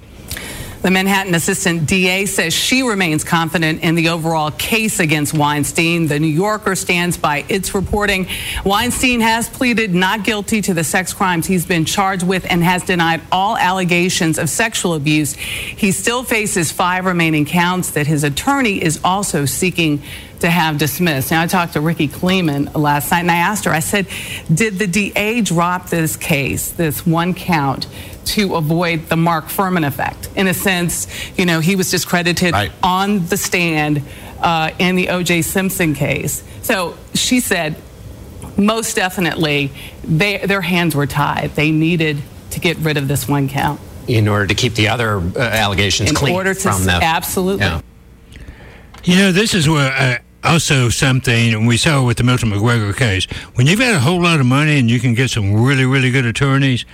Speaker 18: The Manhattan assistant DA says she remains confident in the overall case against Weinstein. The New Yorker stands by its reporting. Weinstein has pleaded not guilty to the sex crimes he's been charged with and has denied all allegations of sexual abuse. He still faces 5 remaining counts that his attorney is also seeking to have dismissed. Now, I talked to Ricky Kleeman last night, and I asked her, I said, did the DA drop this case, this one count, to avoid the Mark Furman effect? In a sense, he was discredited on the stand in the O.J. Simpson case. So she said, most definitely, their hands were tied. They needed to get rid of this one count.
Speaker 9: In order to keep the other allegations clean from them.
Speaker 18: Absolutely.
Speaker 23: Yeah. This is where also something, and we saw with the Milton McGregor case, when you've got a whole lot of money and you can get some really, really good attorneys,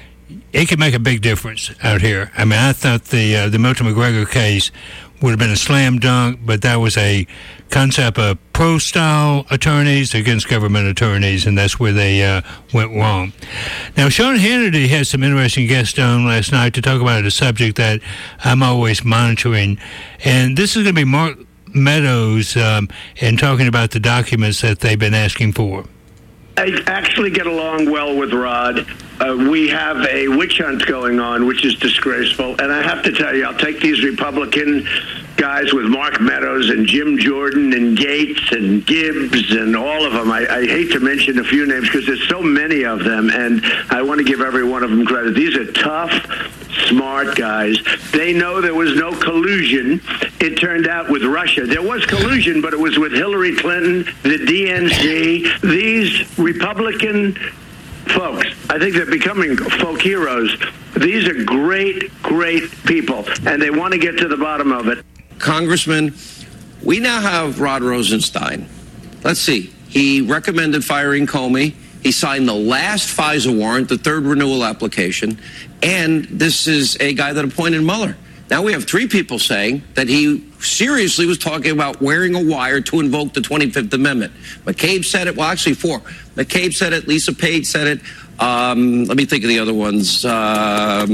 Speaker 23: it can make a big difference out here. I mean, I thought the Milton McGregor case would have been a slam dunk, but that was a concept of pro-style attorneys against government attorneys, and that's where they went wrong. Now, Sean Hannity had some interesting guests on last night to talk about a subject that I'm always monitoring, and this is going to be Mark Meadows and talking about the documents that they've been asking for.
Speaker 11: I actually get along well with Rod. We have a witch hunt going on, which is disgraceful. And I have to tell you, I'll take these Republican guys with Mark Meadows and Jim Jordan and Gates and Gibbs and all of them. I hate to mention a few names because there's so many of them, and I want to give every one of them credit. These are tough, smart guys. They know there was no collusion. It turned out with Russia. There was collusion, but it was with Hillary Clinton, the DNC, these Republican folks. I think they're becoming folk heroes. These are great, great people, and they want to get to the bottom of it.
Speaker 12: Congressman, we now have Rod Rosenstein. Let's see. He recommended firing Comey. He signed the last FISA warrant, the third renewal application, and this is a guy that appointed Mueller. Now we have 3 people saying that he seriously was talking about wearing a wire to invoke the 25th Amendment. McCabe said it. Well, actually 4. McCabe said it. Lisa Page said it. Let me think of the other ones.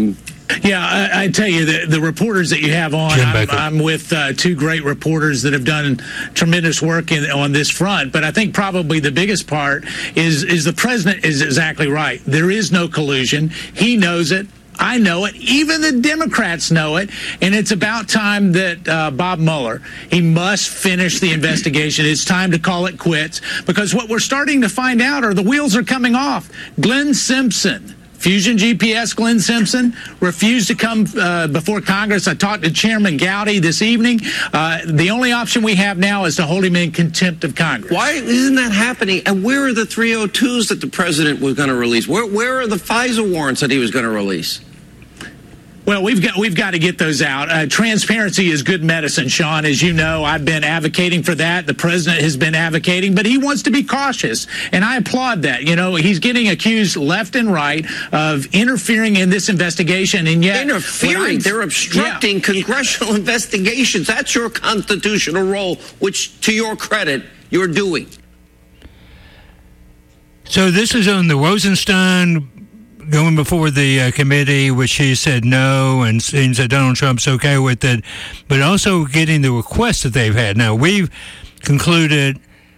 Speaker 1: Yeah, I tell you, the reporters that you have on, I'm with two great reporters that have done tremendous work on this front. But I think probably the biggest part is the president is exactly right. There is no collusion. He knows it. I know it. Even the Democrats know it. And it's about time that Bob Mueller, he must finish the investigation. It's time to call it quits, because what we're starting to find out are the wheels are coming off. Glenn Simpson, Fusion GPS, Glenn Simpson, refused to come before Congress. I talked to Chairman Gowdy this evening. The only option we have now is to hold him in contempt of Congress.
Speaker 12: Why isn't that happening? And where are the 302s that the president was going to release? Where are the FISA warrants that he was going to release?
Speaker 1: Well, we've got to get those out. Transparency is good medicine, Sean. As you know, I've been advocating for that. The president has been advocating, but he wants to be cautious, and I applaud that. You know, he's getting accused left and right of interfering in this investigation, and yet
Speaker 12: interfering. They're obstructing congressional investigations. That's your constitutional role, which, to your credit, you're doing.
Speaker 23: So this is on the Rosenstein going before the committee, which he said no, and seems that Donald Trump's okay with it, but also getting the requests that they've had. Now, we've concluded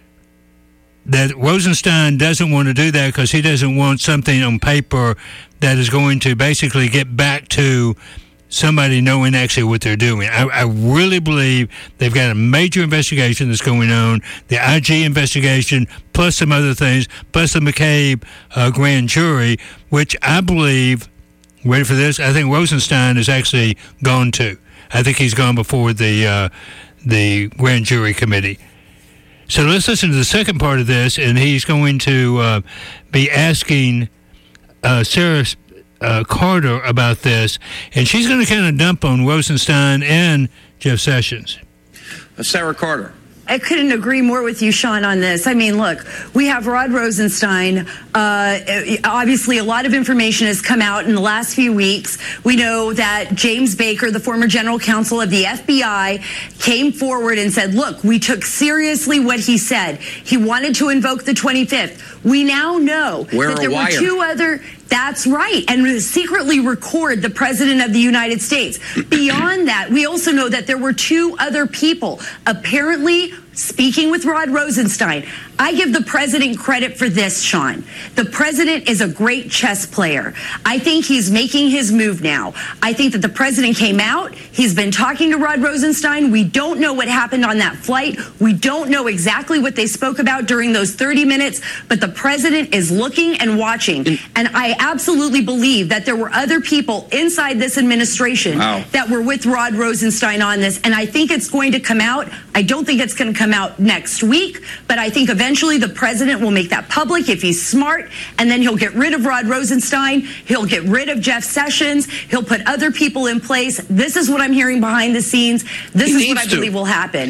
Speaker 23: that Rosenstein doesn't want to do that because he doesn't want something on paper that is going to basically get back to somebody knowing actually what they're doing. I really believe they've got a major investigation that's going on, the IG investigation, plus some other things, plus the McCabe grand jury, which I believe, ready for this, I think Rosenstein is actually gone to. I think he's gone before the grand jury committee. So let's listen to the second part of this, and he's going to be asking Sarah Carter about this, and she's going to kind of dump on Rosenstein and Jeff Sessions.
Speaker 12: Sarah Carter.
Speaker 5: I couldn't agree more with you, Sean, on this. I mean, look, we have Rod Rosenstein. Obviously, a lot of information has come out in the last few weeks. We know that James Baker, the former general counsel of the FBI, came forward and said, look, we took seriously what he said. He wanted to invoke the 25th. We now know that there were two other... That's right. And secretly record the president of the United States. Beyond that, we also know that there were two other people apparently speaking with Rod Rosenstein. I give the president credit for this, Sean. The president is a great chess player. I think he's making his move now. I think that the president came out. He's been talking to Rod Rosenstein. We don't know what happened on that flight. We don't know exactly what they spoke about during those 30 minutes, but the president is looking and watching. And I absolutely believe that there were other people inside this administration that were with Rod Rosenstein on this. And I think it's going to come out. I don't think it's going to come out next week, but I think eventually the president will make that public if he's smart, and then he'll get rid of Rod Rosenstein. He'll get rid of Jeff Sessions. He'll put other people in place. This is what I'm hearing behind the scenes. This is what I believe will happen.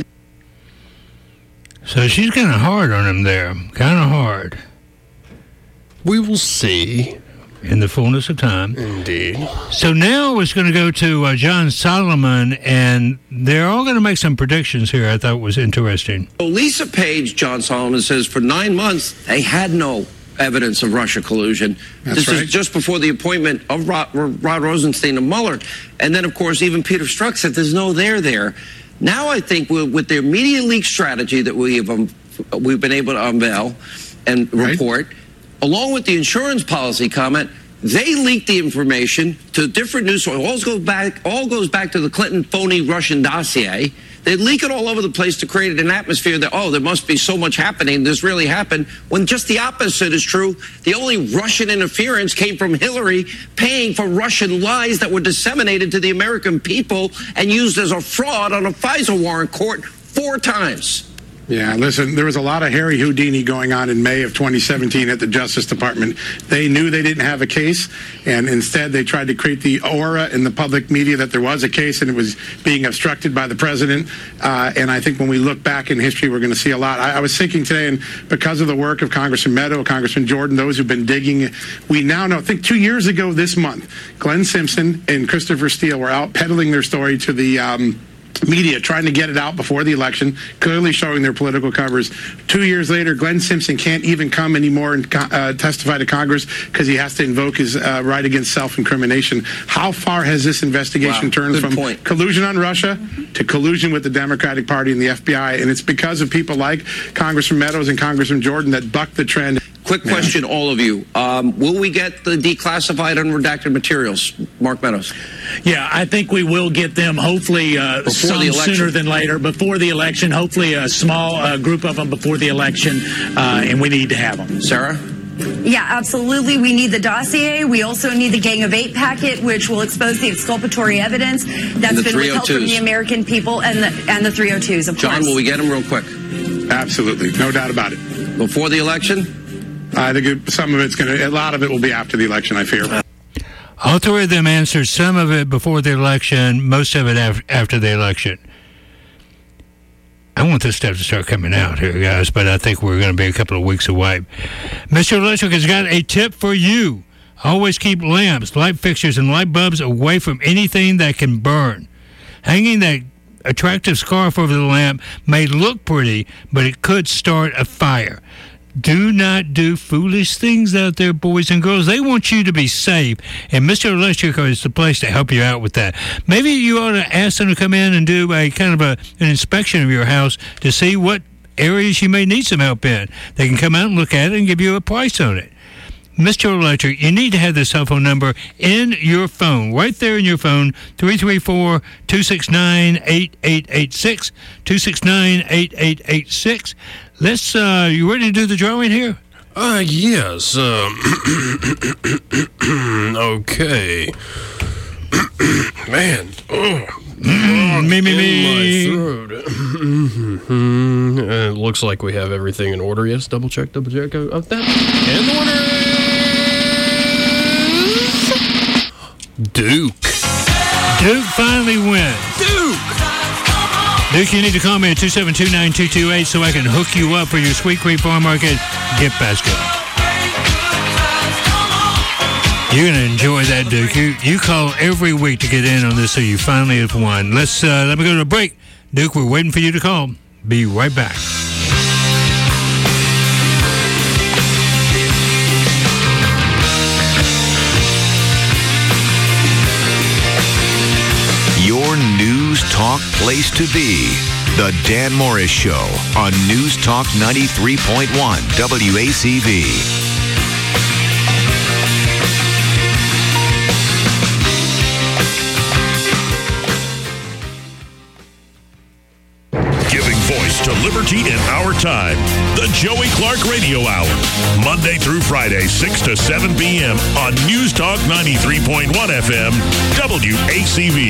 Speaker 23: So she's kind of hard on him there. Kind of hard.
Speaker 17: We will see.
Speaker 23: In the fullness of time.
Speaker 17: Indeed.
Speaker 23: So now it's going to go to John Solomon, and they're all going to make some predictions here I thought was interesting.
Speaker 12: So Lisa Page, John Solomon, says for 9 months they had no evidence of Russia collusion. This is just before the appointment of Rod Rosenstein and Mueller. And then, of course, even Peter Strzok said there's no there. Now I think with their media leak strategy that we've been able to unveil and report, along with the insurance policy comment, they leaked the information to different news sources. All goes back to the Clinton phony Russian dossier. They leak it all over the place to create an atmosphere that, there must be so much happening. This really happened, when just the opposite is true. The only Russian interference came from Hillary paying for Russian lies that were disseminated to the American people and used as a fraud on a FISA warrant court 4 times.
Speaker 13: Yeah, listen, there was a lot of Harry Houdini going on in May of 2017 at the Justice Department. They knew they didn't have a case, and instead they tried to create the aura in the public media that there was a case and it was being obstructed by the president. And I think when we look back in history, we're going to see a lot. I was thinking today, and because of the work of Congressman Meadow, Congressman Jordan, those who've been digging, we now know, I think 2 years ago this month, Glenn Simpson and Christopher Steele were out peddling their story to the media trying to get it out before the election, clearly showing their political covers. 2 years later, Glenn Simpson can't even come anymore and testify to Congress because he has to invoke his right against self-incrimination. How far has this investigation turned from collusion on Russia to collusion with the Democratic Party and the FBI? And it's because of people like Congressman Meadows and Congressman Jordan that bucked the trend.
Speaker 12: Quick question, all of you. Will we get the declassified unredacted materials? Mark Meadows.
Speaker 1: Yeah, I think we will get them hopefully some sooner than later, before the election, hopefully a small group of them before the election, and we need to have them.
Speaker 12: Sarah?
Speaker 5: Yeah, absolutely. We need the dossier. We also need the Gang of Eight packet, which will expose the exculpatory evidence that's been withheld from the American people, and the 302s, of course.
Speaker 12: John, will we get them real quick?
Speaker 13: Absolutely. No doubt about it.
Speaker 12: Before the election?
Speaker 13: I think some of it's a lot of it will be after the election, I fear.
Speaker 23: All three of them answered some of it before the election, most of it after the election. I want this stuff to start coming out here, guys, but I think we're going to be a couple of weeks away. Mr. Electric has got a tip for you. Always keep lamps, light fixtures, and light bulbs away from anything that can burn. Hanging that attractive scarf over the lamp may look pretty, but it could start a fire. Do not do foolish things out there, boys and girls. They want you to be safe, and Mr. Electrical is the place to help you out with that. Maybe you ought to ask them to come in and do a kind of an inspection of your house to see what areas you may need some help in. They can come out and look at it and give you a price on it. Mr. Electric, you need to have the cell phone number in your phone, right there in your phone, 334-269-8886, 269-8886. Let's, you ready to do the drawing here?
Speaker 17: Yes. Okay. Man.
Speaker 23: Me.
Speaker 17: It looks like we have everything in order. Yes, double check of that. And the winner is Duke.
Speaker 23: Duke finally wins. Duke, you need to call me at 272-9228 so I can hook you up for your Sweet Creek Farm Market gift basket. You're going to enjoy that, Duke. You call every week to get in on this, so you finally have won. Let me go to a break. Duke, we're waiting for you to call. Be right back.
Speaker 4: Your News Talk place to be. The Dan Morris Show on News Talk 93.1 WACV.
Speaker 8: Giving voice to liberty in our time. The Joey Clark Radio Hour. Monday through Friday, 6 to 7 p.m. on News Talk 93.1 FM, WACV.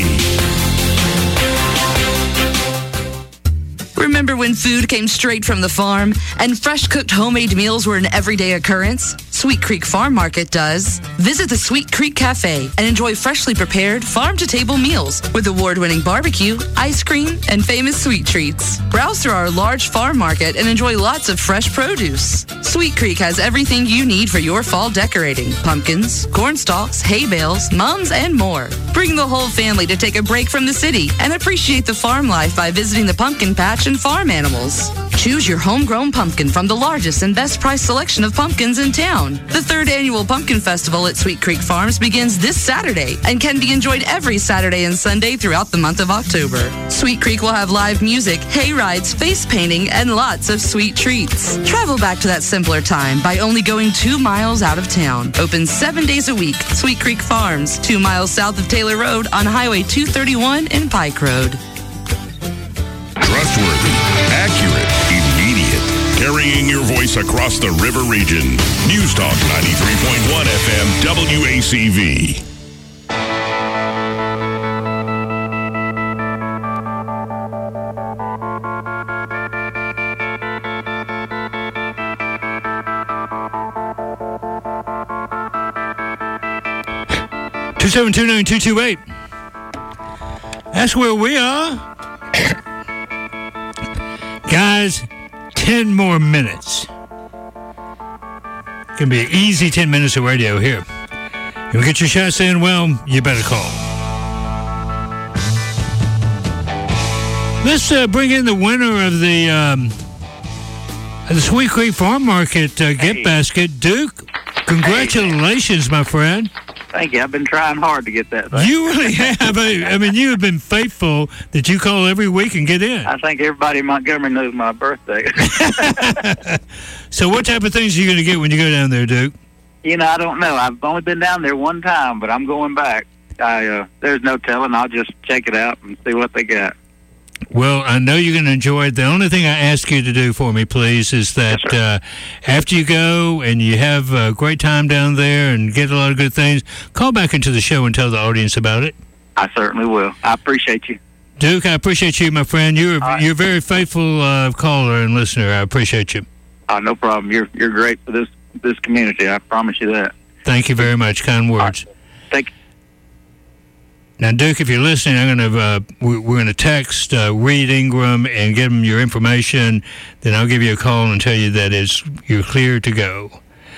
Speaker 6: Remember when food came straight from the farm and fresh cooked homemade meals were an everyday occurrence? Sweet Creek Farm Market does. Visit the Sweet Creek Cafe and enjoy freshly prepared farm-to-table meals with award-winning barbecue, ice cream, and famous sweet treats. Browse through our large farm market and enjoy lots of fresh produce. Sweet Creek has everything you need for your fall decorating: pumpkins, corn stalks, hay bales, mums, and more. Bring the whole family to take a break from the city and appreciate the farm life by visiting the pumpkin patch and farm animals. Choose your homegrown pumpkin from the largest and best price selection of pumpkins in town. The 3rd annual Pumpkin Festival at Sweet Creek Farms begins this Saturday and can be enjoyed every Saturday and Sunday throughout the month of October. Sweet Creek will have live music, hay rides, face painting, and lots of sweet treats. Travel back to that simpler time by only going 2 miles out of town. Open 7 days a week. Sweet Creek Farms, 2 miles south of Taylor Road on Highway 231 in Pike Road.
Speaker 8: Trustworthy, accurate, immediate. Carrying your voice across the river region. News Talk 93.1 FM WACV.
Speaker 23: Two 2729228. That's where we are. Guys, 10 more minutes. Gonna be an easy 10 minutes of radio here. You get your shots in, well, you better call. Let's bring in the winner of the Sweet Creek Farm Market gift basket. Duke, congratulations, my friend.
Speaker 10: Thank you. I've been trying hard to get that thing.
Speaker 23: You really have. I mean, you have been faithful that you call every week and get in.
Speaker 10: I think everybody in Montgomery knows my birthday.
Speaker 23: So what type of things are you going to get when you go down there, Duke?
Speaker 10: You know, I don't know. I've only been down there one time, but I'm going back. There's no telling. I'll just check it out and see what they got.
Speaker 23: Well, I know you're going to enjoy it. The only thing I ask you to do for me, please, is that after you go and you have a great time down there and get a lot of good things, call back into the show and tell the audience about it.
Speaker 10: I certainly will. I appreciate you.
Speaker 23: Duke, I appreciate you, my friend. You're a very faithful caller and listener. I appreciate you.
Speaker 10: No problem. You're great for this community. I promise you that.
Speaker 23: Thank you very much. Kind words.
Speaker 10: Thank you.
Speaker 23: Now, Duke, if you're listening, we're going to text Reed Ingram and give him your information. Then I'll give you a call and tell you that you're clear to go.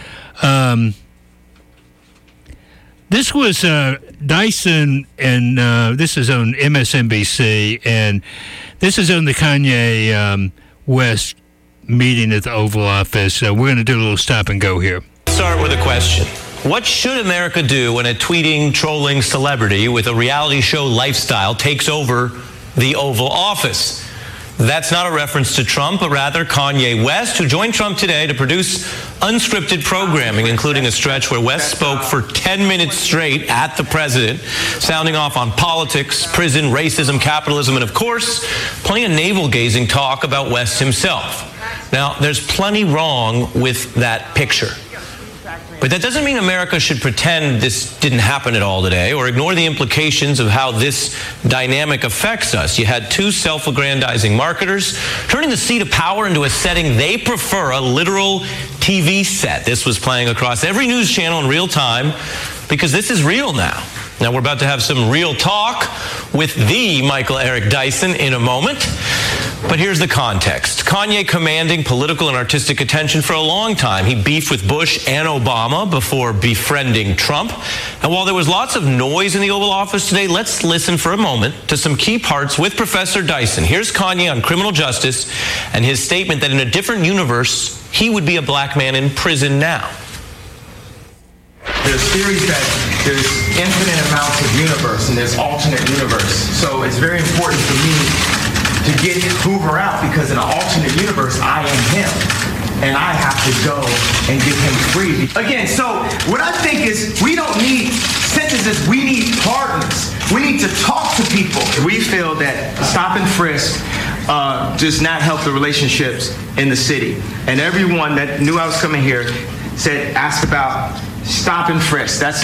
Speaker 23: This was Dyson, and this is on MSNBC, and this is on the Kanye West meeting at the Oval Office. We're going to do a little stop and go here.
Speaker 14: Start with a question. What should America do when a tweeting, trolling celebrity with a reality show lifestyle takes over the Oval Office? That's not a reference to Trump, but rather Kanye West, who joined Trump today to produce unscripted programming, including a stretch where West spoke for 10 minutes straight at the president, sounding off on politics, prison, racism, capitalism, and, of course, plenty of navel-gazing talk about West himself. Now, there's plenty wrong with that picture. But that doesn't mean America should pretend this didn't happen at all today or ignore the implications of how this dynamic affects us. You had two self-aggrandizing marketers turning the seat of power into a setting they prefer, a literal TV set. This was playing across every news channel in real time because this is real now. Now, we're about to have some real talk with the Michael Eric Dyson in a moment. But here's the context. Kanye commanding political and artistic attention for a long time. He beefed with Bush and Obama before befriending Trump. And while there was lots of noise in the Oval Office today, let's listen for a moment to some key parts with Professor Dyson. Here's Kanye on criminal justice and his statement that in a different universe, he would be a black man in prison now.
Speaker 15: There's theories that there's infinite amounts of universe and there's alternate universe. So it's very important for me to get Hoover out because in an alternate universe, I am him. And I have to go and get him free. Again, so what I think is we don't need sentences, we need partners. We need to talk to people. We feel that stop and frisk does not help the relationships in the city. And everyone that knew I was coming here asked about stop and frisk. That's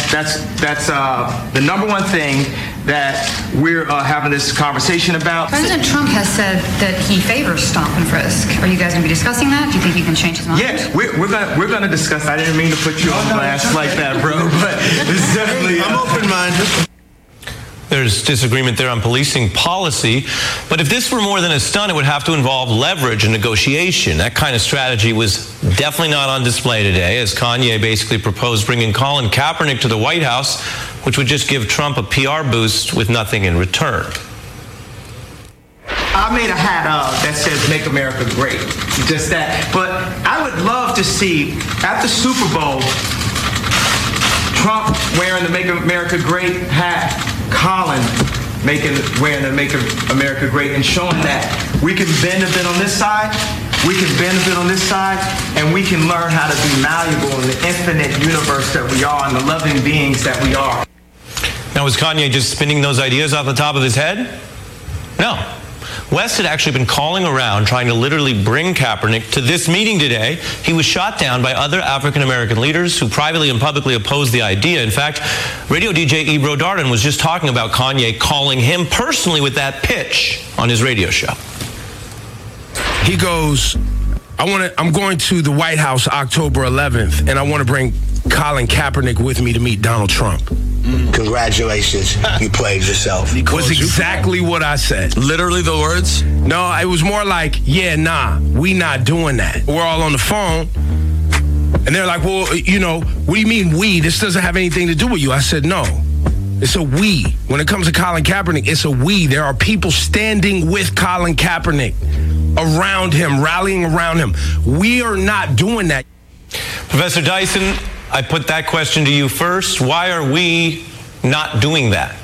Speaker 15: the number one thing that we're having this conversation about.
Speaker 16: President Trump has said that he favors stop and frisk. Are you guys going to be discussing that? Do you think he can change his mind?
Speaker 15: Yeah, we're gonna discuss. I didn't mean to put you on blast like that, bro. But it's definitely I'm open-minded.
Speaker 14: There's disagreement there on policing policy, but if this were more than a stunt, it would have to involve leverage and negotiation. That kind of strategy was definitely not on display today, as Kanye basically proposed bringing Colin Kaepernick to the White House, which would just give Trump a PR boost with nothing in return.
Speaker 15: I made a hat that says "Make America Great," just that. But I would love to see at the Super Bowl Trump wearing the "Make America Great" hat. Colin wearing the Make America Great and showing that we can bend a bit on this side, we can bend a bit on this side, and we can learn how to be malleable in the infinite universe that we are and the loving beings that we are.
Speaker 14: Now, was Kanye just spinning those ideas off the top of his head? No. West had actually been calling around trying to literally bring Kaepernick to this meeting today. He was shot down by other African-American leaders who privately and publicly opposed the idea. In fact, radio DJ Ebro Darden was just talking about Kanye calling him personally with that pitch on his radio show.
Speaker 20: He goes, I'm going to the White House October 11th, and I want to bring Colin Kaepernick with me to meet Donald Trump.
Speaker 22: Congratulations, you played yourself.
Speaker 20: Was exactly what I said.
Speaker 22: Literally the words?
Speaker 20: No, it was more like, yeah, nah, we not doing that. We're all on the phone. And they're like, well, what do you mean we? This doesn't have anything to do with you. I said, no. It's a we. When it comes to Colin Kaepernick, it's a we. There are people standing with Colin Kaepernick, around him, rallying around him. We are not doing that.
Speaker 14: Professor Dyson, I put that question to you first. Why are we not doing that?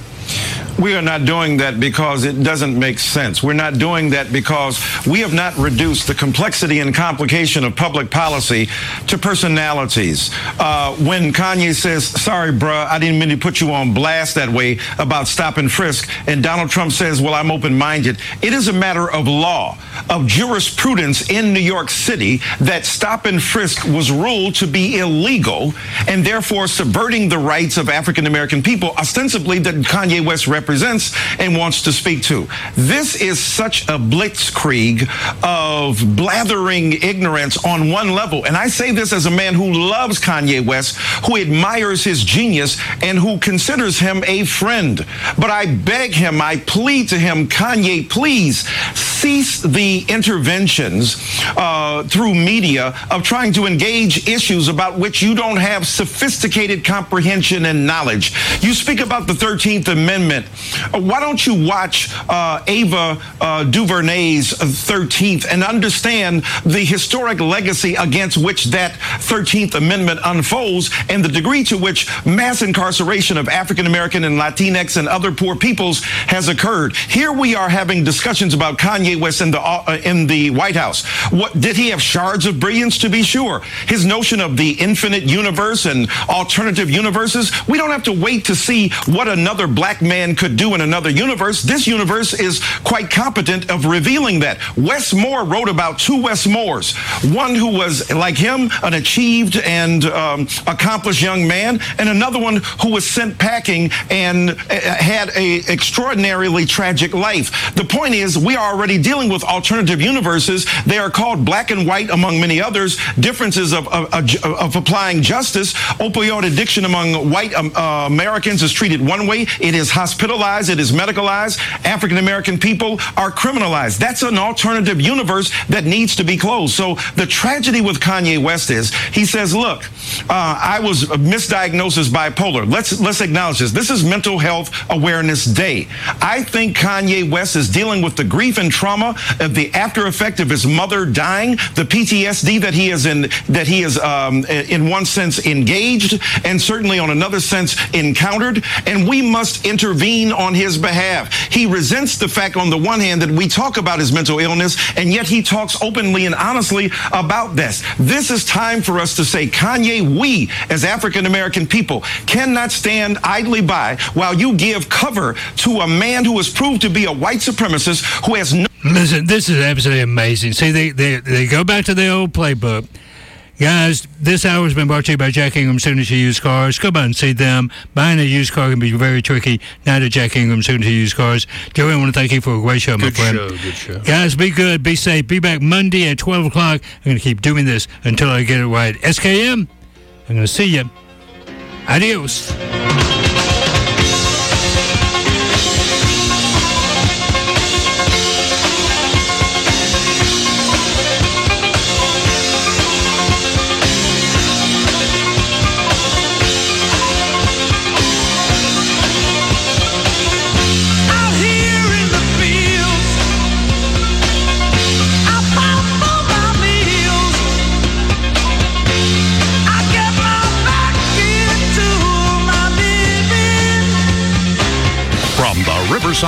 Speaker 2: We are not doing that because it doesn't make sense. We're not doing that because we have not reduced the complexity and complication of public policy to personalities. When Kanye says, sorry, bruh, I didn't mean to put you on blast that way about stop and frisk, and Donald Trump says, well, I'm open-minded, it is a matter of law, of jurisprudence in New York City that stop and frisk was ruled to be illegal and therefore subverting the rights of African-American people, ostensibly that Kanye West represents and wants to speak to. This is such a blitzkrieg of blathering ignorance on one level. And I say this as a man who loves Kanye West, who admires his genius, and who considers him a friend. But I beg him, I plead to him, Kanye, please cease the interventions through media of trying to engage issues about which you don't have sophisticated comprehension and knowledge. You speak about the 13th Amendment. Why don't you watch Ava DuVernay's 13th and understand the historic legacy against which that 13th Amendment unfolds and the degree to which mass incarceration of African American and Latinx and other poor peoples has occurred. Here we are having discussions about Kanye West in the White House. What did he have shards of brilliance? To be sure. His notion of the infinite universe and alternative universes, we don't have to wait to see what another black man could do in another universe. This universe is quite competent of revealing that. Wes Moore wrote about two Wes Moores, one who was like him, an achieved and accomplished young man, and another one who was sent packing and had a extraordinarily tragic life. The point is, we are already dealing with alternative universes. They are called black and white, among many others. Differences of applying justice. Opioid addiction among white Americans is treated one way. It is hospitalized. It is medicalized. African American people are criminalized. That's an alternative universe that needs to be closed. So the tragedy with Kanye West is he says, look, I was misdiagnosed as bipolar. Let's acknowledge this. This is Mental Health Awareness Day. I think Kanye West is dealing with the grief and trauma of the after effect of his mother dying, the PTSD that he is in one sense engaged and certainly on another sense encountered, and we must intervene on his behalf. He resents the fact on the one hand that we talk about his mental illness, and yet he talks openly and honestly about this. This is time for us to say, Kanye, we as African American people cannot stand idly by while you give cover to a man who has proved to be a white supremacist who has no...
Speaker 23: Listen, this is absolutely amazing. See, they go back to the old playbook. Guys, this hour has been brought to you by Jack Ingram Signature Used Cars. Go by and see them. Buying a used car can be very tricky. Not at Jack Ingram Signature Used Cars. Joey, I want to thank you for a great show, my friend.
Speaker 17: Good show.
Speaker 23: Guys, be good, be safe. Be back Monday at 12 o'clock. I'm going to keep doing this until I get it right. SKM, I'm going to see you. Adios.